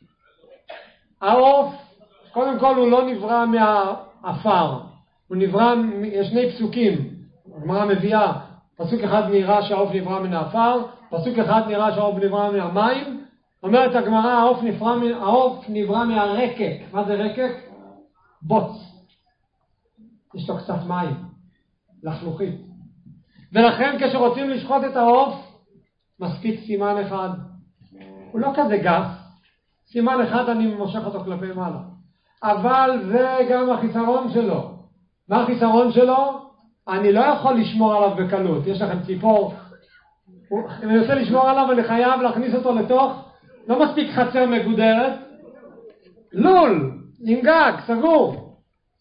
העוף, קודם כל הוא לא נברא מהעפר, הוא נברא, יש שני פסוקים, הגמרא מביאה, פסוק אחד נראה שהעוף נברא מן העפר, פסוק אחד נראה שהעוף נברא מהמים, אומרת הגמרא, העוף נברא, העוף נברא מהרקק. מה זה רקק? בוץ. יש לו קצת מים, לחלוכית. ולכן כשרוצים לשחוט את העוף, מספיק סימן אחד. הוא לא כזה גס, סימן אחד אני מושך אותו כלפי מעלה. אבל זה גם החיסרון שלו. מה החיסרון שלו? אני לא יכול לשמור עליו בקלות. יש לכם ציפור, אם אני רוצה לשמור עליו אני חייב להכניס אותו לתוך, לא מספיק חצר מגודרת, לול, עם גג, סגור.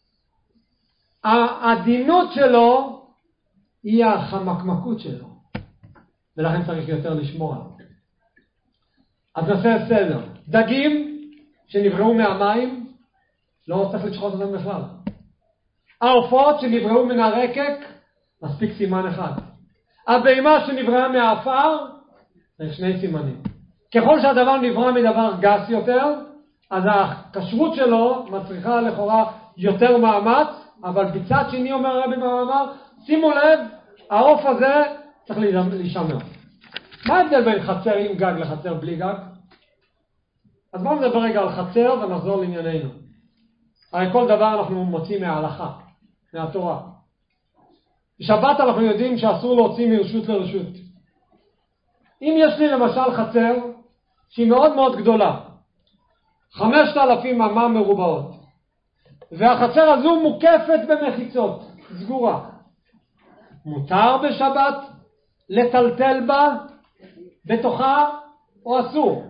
העדינות שלו היא החמקמקות שלו, ולכן צריך יותר לשמור עליו. אז נעשה סדר. דגים שנבראו מהמים, לא צריך לשחוט אותם בכלל. העופות שנבראו מן הרקק, מספיק סימן אחד. הבהמה שנבראה מהעפר, צריך שני סימנים. ככל שהדבר נברא מדבר גס יותר, אז הכשרות שלו מצריכה לכאורה יותר מאמץ, אבל בצד שני אומר הרבי במאמר, שימו לב, העוף הזה צריך להישמר. מה ההבדל בין חצר עם גג לחצר בלי גג? אז בואו נדבר רגע על חצר ונחזור לענייננו. הרי כל דבר אנחנו מוצאים מההלכה, מהתורה. בשבת אנחנו יודעים שאסור להוציא מרשות לרשות. אם יש לי למשל חצר שהיא מאוד מאוד גדולה, חמשת אלפים אמה מרובעות, והחצר הזו מוקפת במחיצות, סגורה. מותר בשבת לטלטל בה בתוכה או אסור?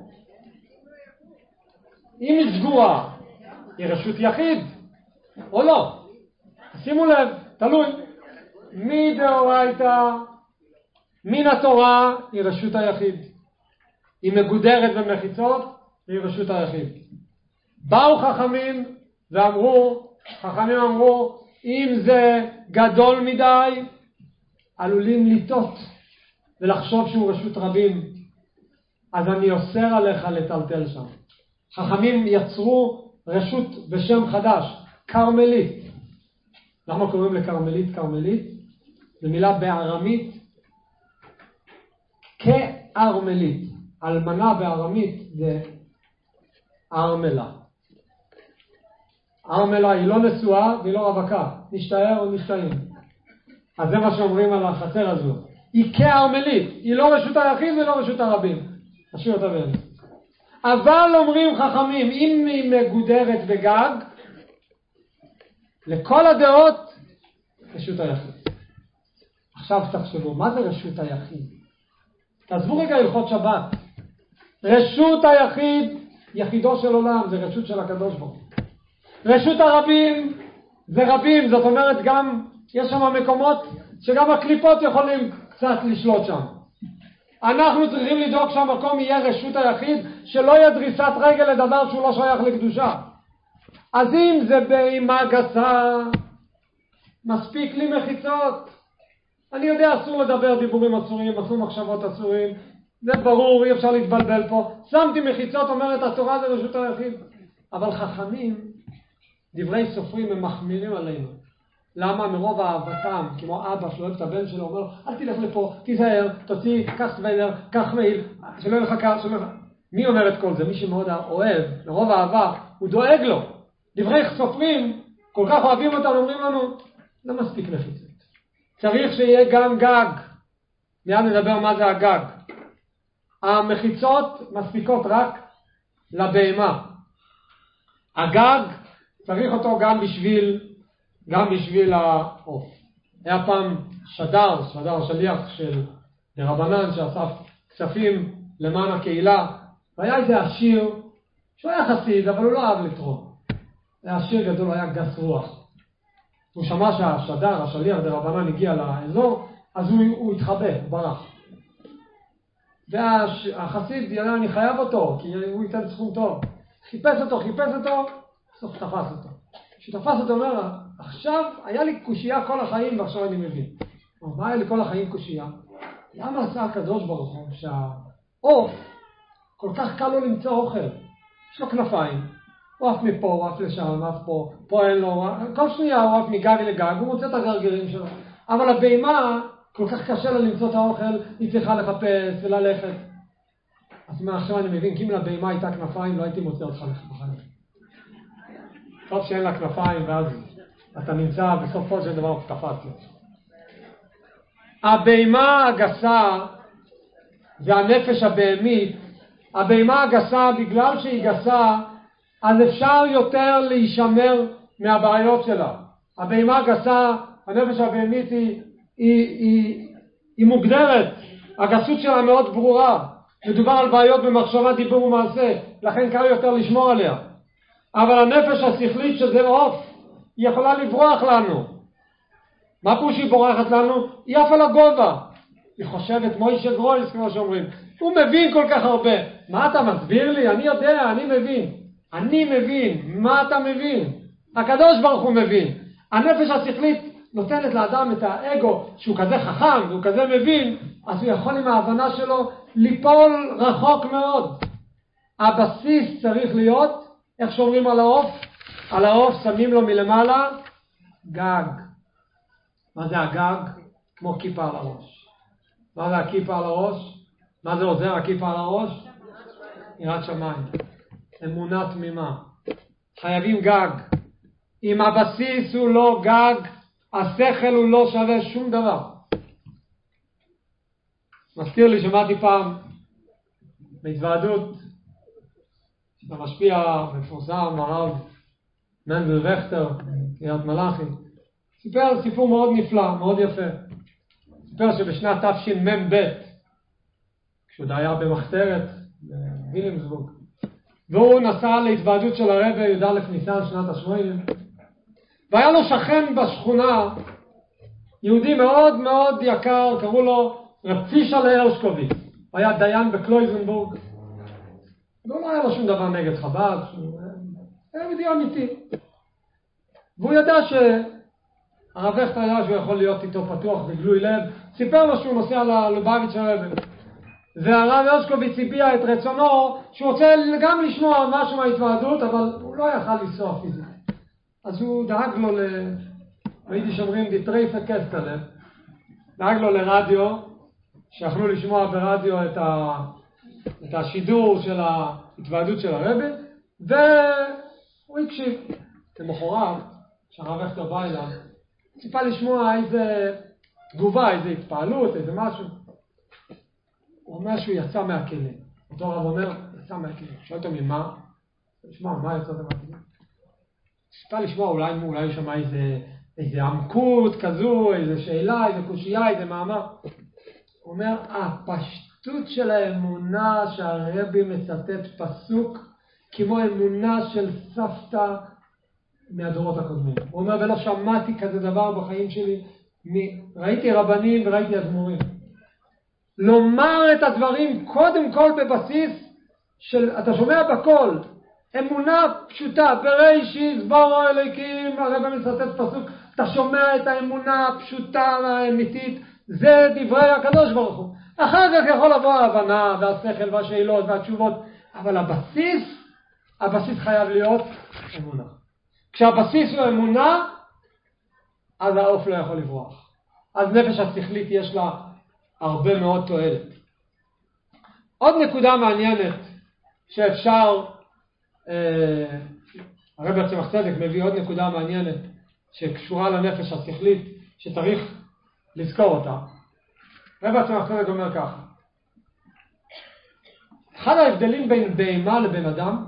אם היא סגורה, היא רשות יחיד או לא? שימו לב, תלוי. מדאורייתא, מן התורה היא רשות היחיד. היא מגודרת במחיצות, היא רשות היחיד. באו חכמים ואמרו, חכמים אמרו, אם זה גדול מדי, עלולים לטעות ולחשוב שהוא רשות רבים, אז אני אוסר עליך לטלטל שם. חכמים יצרו רשות בשם חדש, קרמלית. למה קוראים לקרמלית קרמלית? זו מילה בארמית, כארמלית. אלמנה בארמית זה ארמלה. ארמלה היא לא נשואה והיא לא רווקה, נשתער או נשתעים. אז זה מה שאומרים על החצר הזו. היא כארמלית, היא לא רשות היחיד ולא רשות הרבים. נשאיר אותה בין. אבל אומרים חכמים, אם היא מגודרת בגג, לכל הדעות רשות היחיד. עכשיו תחשבו, מה זה רשות היחיד? תעזבו רגע הלכות שבת. רשות היחיד, יחידו של עולם, זה רשות של הקדוש ברוך הוא. רשות הרבים זה רבים, זאת אומרת גם, יש שם מקומות שגם הקליפות יכולים קצת לשלוט שם. אנחנו צריכים לדאוג שהמקום יהיה רשות היחיד, שלא יהיה דריסת רגל לדבר שהוא לא שייך לקדושה. אז אם זה בהמה גסה, מספיק לי מחיצות. אני יודע, אסור לדבר דיבורים אסורים, אסור מחשבות אסורים, זה ברור, אי אפשר להתבלבל פה. שמתי מחיצות, אומרת התורה זה רשות היחיד. אבל חכמים, דברי סופרים הם מחמירים עלינו. למה? מרוב אהבתם, כמו אבא שאוהב את הבן שלו, אומר לו, אל תלך לפה, תיזהר, תוציא, קח סוודר, קח מעיל, שלא יהיה לך קר, שלא יהיה לך... מי אומר את כל זה? מי שמאוד אוהב, מרוב אהבה, הוא דואג לו. דברי סופרים, כל כך אוהבים אותם, אומרים לנו, לא מספיק מחיצות. צריך שיהיה גם גג. מיד נדבר מה זה הגג. המחיצות מספיקות רק לבהמה. הגג צריך אותו גם בשביל, גם בשביל העוף. היה פעם שדר, שדר שליח של רבנן שאסף כספים למען הקהילה, והיה איזה עשיר שהוא היה חסיד אבל הוא לא אהב לתרום. היה עשיר גדול, היה גס רוח. הוא שמע שהשדר, השליח דרבנן הגיע לאזור, אז הוא, הוא התחבא, הוא ברח. והחסיד ידע, אני חייב אותו, כי הוא ייתן סכום טוב. חיפש אותו, חיפש אותו, בסוף תפס אותו. כשתפס אותו אומר, עכשיו היה לי קושייה כל החיים ועכשיו אני מבין. מה היה לי כל החיים קושייה? למה עשה הקדוש ברוך הוא שהעוף כל כך קל לו למצוא אוכל? יש לו כנפיים. הוא אף מפה, הוא אף לשם, אף פה, פה אין לו, כל שנייה הוא אף מגג לגג, הוא מוצא את הגרגירים שלו. אבל הבהמה, כל כך קשה לה למצוא את האוכל, היא צריכה לחפש וללכת. אז מעכשיו אני מבין, כי אם לבהמה הייתה כנפיים, לא הייתי מוצא אותך בחיים. טוב שאין לה כנפיים, ואז אתה נמצא בסופו של דבר תפס לו. הבהמה הגסה, זה הנפש הבהמית. הבהמה הגסה, בגלל שהיא גסה, אז אפשר יותר להישמר מהבעיות שלה. הבהמה הגסה, הנפש הבהמית היא, היא, היא, היא מוגדרת. הגסות שלה מאוד ברורה. מדובר על בעיות במחשבה, דיבור ומעשה. לכן קל יותר לשמור עליה. אבל הנפש השכלית שזה עוף, היא יכולה לברוח לנו. מה פה שהיא בורחת לנו? היא אף על הגובה. היא חושבת מוישה גרויס, כמו שאומרים. הוא מבין כל כך הרבה. מה אתה מסביר לי? אני יודע, אני מבין. אני מבין. מה אתה מבין? הקדוש ברוך הוא מבין. הנפש השכלית נותנת לאדם את האגו שהוא כזה חכם והוא כזה מבין, אז הוא יכול עם ההבנה שלו ליפול רחוק מאוד. הבסיס צריך להיות איך שומרים על העוף? על העוף שמים לו מלמעלה גג. מה זה הגג? כמו כיפה על הראש. מה זה הכיפה על הראש? מה זה עוזר הכיפה על הראש? יראת שמיים. אמונה תמימה. חייבים גג. אם הבסיס הוא לא גג, השכל הוא לא שווה שום דבר. מזכיר לי, שמעתי פעם בהתוועדות המשפיע מפורסם, הרב מנדל וכטר, קריית מלאכי, סיפר סיפור מאוד נפלא, מאוד יפה. סיפר שבשנת תשמ"ב, כשהוא היה במחתרת בוויליאמסבורג, והוא נסע להתוועדות של הרב י"א ניסן שנת השמונים, והיה לו שכן בשכונה, יהודי מאוד מאוד יקר, קראו לו רב פישלה הרשקוביץ. הוא היה דיין בקלויזנבורג, לא היה לו שום דבר נגד חב"ד, היה יהודי אמיתי. והוא ידע שהרב וכטר היה שהוא יכול להיות איתו פתוח וגלוי לב, סיפר לו שהוא נוסע ללובביץ' של הרב. והרב הרשקוביץ הביע את רצונו שהוא רוצה גם לשמוע משהו מההתוועדות, אבל הוא לא יכל לנסוע פיזית. אז הוא דאג לו, הייתי שומרים דיטרייפה קסטלב, דאג לו לרדיו, שיכלו לשמוע ברדיו את, ה, את השידור של ההתוועדות של הרבי, והוא הקשיב. למחרת, כשהרב וכטר בא אליו, ציפה לשמוע איזה תגובה, איזה התפעלות, איזה משהו. הוא אומר שהוא יצא מהכלים. אותו רב אומר, יצא מהכלים. שואל אותו ממה? לשמוע, מה יצאת מהכלים? ציפה לשמוע, אולי, אולי שמע איזה, איזה עמקות כזו, איזה שאלה, איזה קושייה, איזה מאמר. הוא אומר, הפשטות של האמונה שהרבי מצטט פסוק, כמו אמונה של סבתא מהדורות הקודמים. הוא אומר, ולא שמעתי כזה דבר בחיים שלי, ראיתי רבנים וראיתי אדמו"רים. לומר את הדברים קודם כל בבסיס של, אתה שומע בכל, אמונה פשוטה, בראשית בורא אלוקים, הרבי מצטט פסוק, אתה שומע את האמונה הפשוטה והאמיתית, זה דברי הקדוש ברוך הוא. אחר כך יכול לבוא ההבנה והשכל והשאלות והתשובות, אבל הבסיס, הבסיס חייב להיות אמונה. כשהבסיס הוא אמונה, אז העוף לא יכול לברוח. אז נפש השכלית יש לה הרבה מאוד תועלת. עוד נקודה מעניינת שאפשר, אה, הרב צמח צדק מביא עוד נקודה מעניינת שקשורה לנפש השכלית שצריך לזכור אותה. הרב צמח צדק אומר ככה, אחד ההבדלים בין בהמה לבן אדם,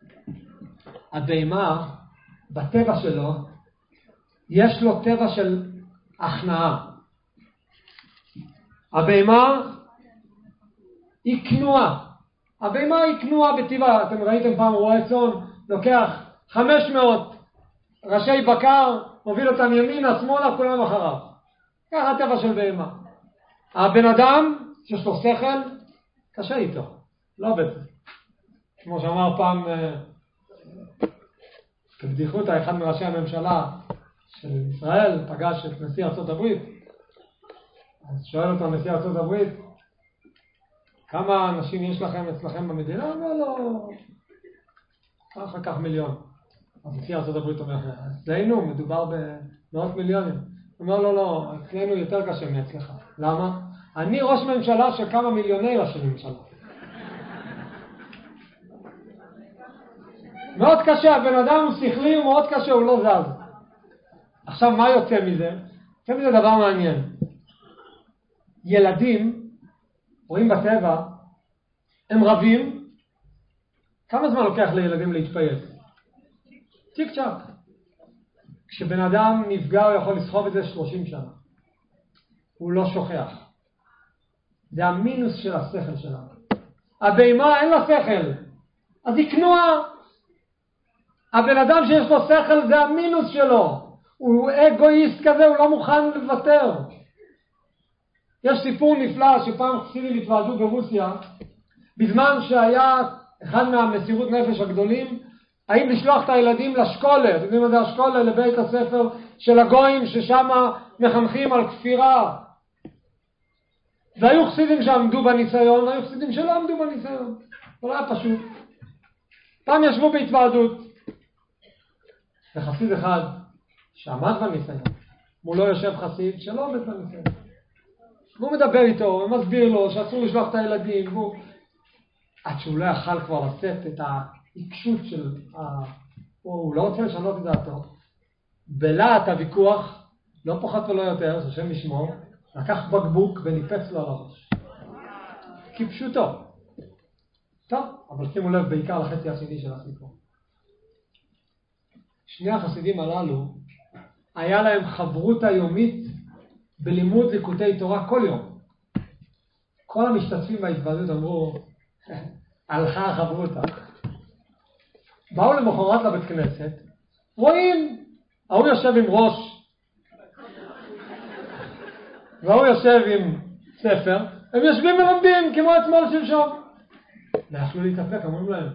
הבהמה בטבע שלו יש לו טבע של הכנעה. הבהמה היא כנועה. הבהמה היא כנועה בטבעה. אתם ראיתם פעם רועה צאן לוקח חמש מאות ראשי בקר, מוביל אותם ימינה, שמאלה, כולם אחריו. ככה הטבע של בהמה. הבן אדם שיש לו שכל, קשה איתו. לא בזה. כמו שאמר פעם כבדיחותא אחד מראשי הממשלה של ישראל, פגש את נשיא ארצות הברית, אז שואל אותו נשיא ארצות הברית, כמה אנשים יש לכם אצלכם במדינה? הוא אומר לו, אחר כך מיליון. אז נשיא ארצות הברית אומר, אצלנו מדובר במאות מיליונים. הוא אומר לו, לא, אצלנו יותר קשה מאצלך. למה? אני ראש ממשלה של כמה מיליוני ראשי ממשלה. מאוד קשה, הבן אדם הוא שכלי, הוא מאוד קשה, הוא לא זז. עכשיו מה יוצא מזה? יוצא מזה דבר מעניין. ילדים, רואים בטבע, הם רבים. כמה זמן לוקח לילדים להתפייס? טיק צ'ק. כשבן אדם נפגע הוא יכול לסחוב את זה שלושים שנה. הוא לא שוכח. זה המינוס של השכל שלנו. הבהמה אין לה שכל, אז היא כנועה. הבן אדם שיש לו שכל זה המינוס שלו. הוא אגואיסט כזה, הוא לא מוכן לוותר. יש סיפור נפלא שפעם חסידים התוועדו ברוסיה, בזמן שהיה אחד מהמסירות נפש הגדולים, האם לשלוח את הילדים לשקולה, אתם יודעים מה זה השקולה? לבית הספר של הגויים ששם מחנכים על כפירה. והיו חסידים שעמדו בניסיון, והיו חסידים שלא עמדו בניסיון. זה היה פשוט. פעם ישבו בהתוועדות, וחסיד אחד שעמד בניסיון, מולו יושב חסיד שלא עומד בניסיון. והוא מדבר איתו, ומסביר לו שאסור לשלוח את הילדים, והוא... עד שהוא לא יכל כבר לשאת את העיקשות של... ה... הוא לא רוצה לשנות את דעתו. בלהט הוויכוח, לא פחות ולא יותר, שהשם ישמור, לקח בקבוק וניפץ לו על הראש. כפשוטו. טוב, אבל שימו לב בעיקר לחצי השני של הסיפור. שני החסידים הללו, היה להם חברות היומית בלימוד ליקוטי תורה כל יום. כל המשתתפים בהתוועדות אמרו, הלכה החברותה. באו למחרת לבית כנסת, רואים, ההוא יושב עם ראש, והוא יושב עם ספר, הם יושבים ולומדים כמו אתמול שלשום. ויכלו להתאפק, אמרו להם,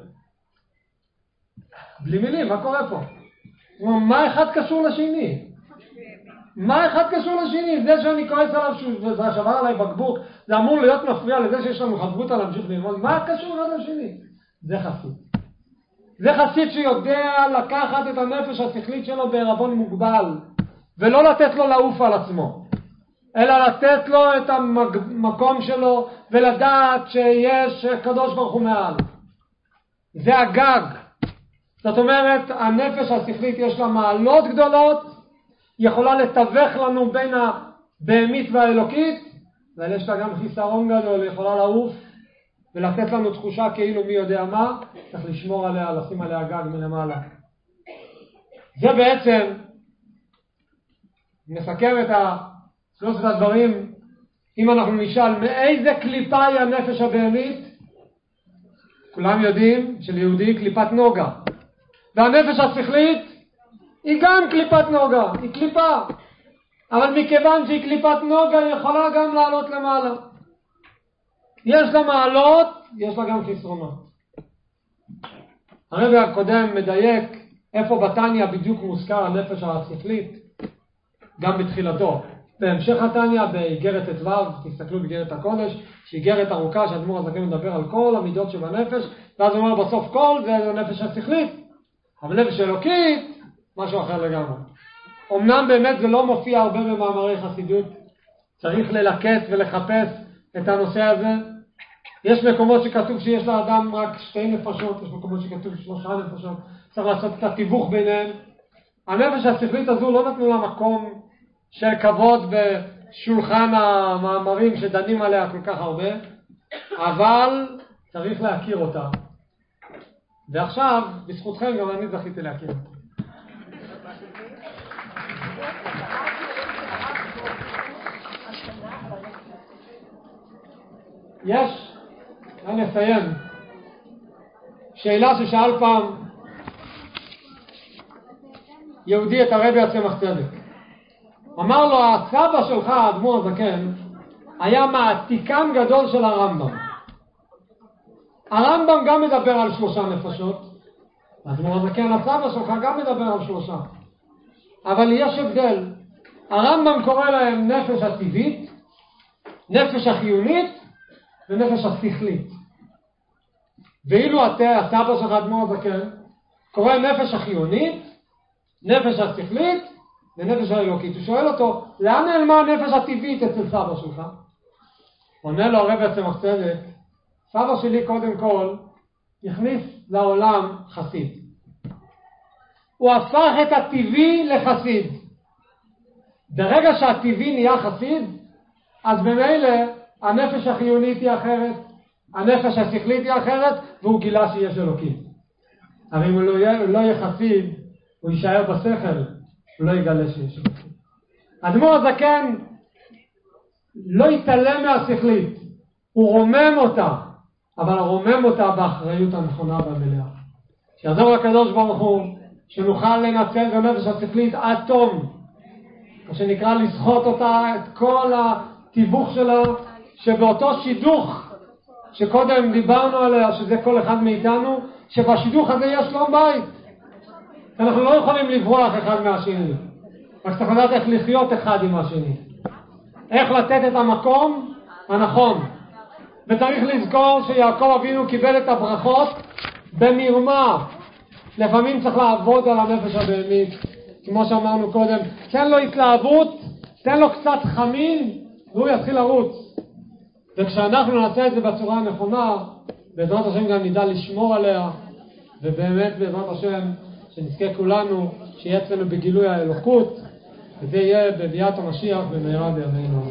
בלי מילים, מה קורה פה? מה אחד קשור לשני? מה אחד קשור לשני? זה שאני כועס עליו וזה שבר עליי בקבוק, זה אמור להיות מפריע לזה שיש לנו חברות על להמשיך ללמוד. מה קשור אחד לשני? זה חסיד. זה חסיד שיודע לקחת את הנפש השכלית שלו בערבון מוגבל, ולא לתת לו לעוף על עצמו, אלא לתת לו את המקום שלו ולדעת שיש קדוש ברוך הוא מעל. זה הגג. זאת אומרת, הנפש השכלית יש לה מעלות גדולות, יכולה לתווך לנו בין הבהמית והאלוקית, אבל יש לה גם חיסרון גדול, יכולה לעוף ולתת לנו תחושה כאילו מי יודע מה, צריך לשמור עליה, לשים עליה גג מלמעלה. זה בעצם נסכם את שלושת הדברים. אם אנחנו נשאל מאיזה קליפה היא הנפש הבהמית, כולם יודעים שליהודי קליפת נוגה, והנפש השכלית היא גם קליפת נוגה, היא קליפה, אבל מכיוון שהיא קליפת נוגה היא יכולה גם לעלות למעלה. יש לה מעלות, יש לה גם חסרונות. הרבי הקודם מדייק איפה בתניא בדיוק מוזכר הנפש השכלית, גם בתחילתו. בהמשך התניא באיגרת ט"ו, תסתכלו באיגרת הקודש, שאיגרת ארוכה שהאדמו"ר הזקן מדבר על כל המידות שבנפש, ואז הוא אומר בסוף כל זה הנפש השכלית, אבל נפש אלוקית משהו אחר לגמרי. אמנם באמת זה לא מופיע הרבה במאמרי חסידות, צריך ללקט ולחפש את הנושא הזה. יש מקומות שכתוב שיש לאדם רק שתי נפשות, יש מקומות שכתוב שלושה נפשות, צריך לעשות את התיווך ביניהם. הנפש השכלית הזו לא נתנו לה מקום של כבוד בשולחן המאמרים שדנים עליה כל כך הרבה, אבל צריך להכיר אותה. ועכשיו, בזכותכם גם אני זכיתי להכיר אותה. יש, אני אסיים, שאלה ששאל פעם יהודי את הרבי הצמח צדק. אמר לו, הסבא שלך, האדמו"ר הזקן, היה מעתיקן גדול של הרמב"ם. הרמב"ם גם מדבר על שלושה נפשות, האדמו"ר הזקן, הסבא שלך גם מדבר על שלושה. אבל יש הבדל. הרמב"ם קורא להם נפש הטבעית, נפש החיונית ונפש השכלית. ואילו אתה, הסבא שלך, האדמו"ר הזקן, קורא נפש החיונית, נפש השכלית ונפש האלוקית. הוא שואל אותו, לאן נעלמה הנפש הטבעית אצל סבא שלך? עונה לו הרבי הצמח צדק, סבא שלי קודם כל הכניס לעולם חסיד. הוא הפך את הטבעי לחסיד. ברגע שהטבעי נהיה חסיד, אז במילא הנפש החיונית היא אחרת, הנפש השכלית היא אחרת, והוא גילה שיש אלוקים. אבל אם הוא לא יהיה, הוא לא יהיה חסיד, הוא יישאר בשכל, הוא לא יגלה שיש אלוקים. האדמו"ר הזקן לא יתעלם מהשכלית, הוא רומם אותה, אבל רומם אותה באחריות הנכונה והמלאה. שיעזור לקדוש ברוך הוא שנוכל לנצל בנפש השכלית עד תום, מה שנקרא לסחוט אותה, את כל התיווך שלה, שבאותו שידוך שקודם דיברנו עליה, שזה כל אחד מאיתנו, שבשידוך הזה יש לו בית. אנחנו לא יכולים לברוח אחד מהשני, רק צריך לדעת איך לחיות אחד עם השני, איך לתת את המקום הנכון. וצריך לזכור שיעקב אבינו קיבל את הברכות במרמה. לפעמים צריך לעבוד על הנפש הבהמית, כמו שאמרנו קודם, תן לו התלהבות, תן לו קצת חמין, והוא יתחיל לרוץ. וכשאנחנו נעשה את זה בצורה הנכונה, בעזרת השם גם נדע לשמור עליה, ובאמת בעזרת השם שנזכה כולנו, שיהיה אצלנו בגילוי האלוקות, וזה יהיה בביאת המשיח במהרה בימינו.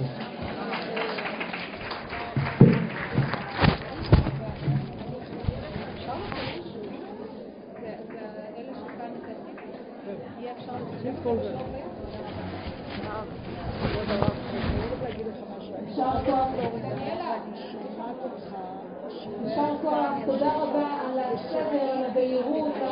יישר כוח, תודה רבה על הסדר, על הבהירות.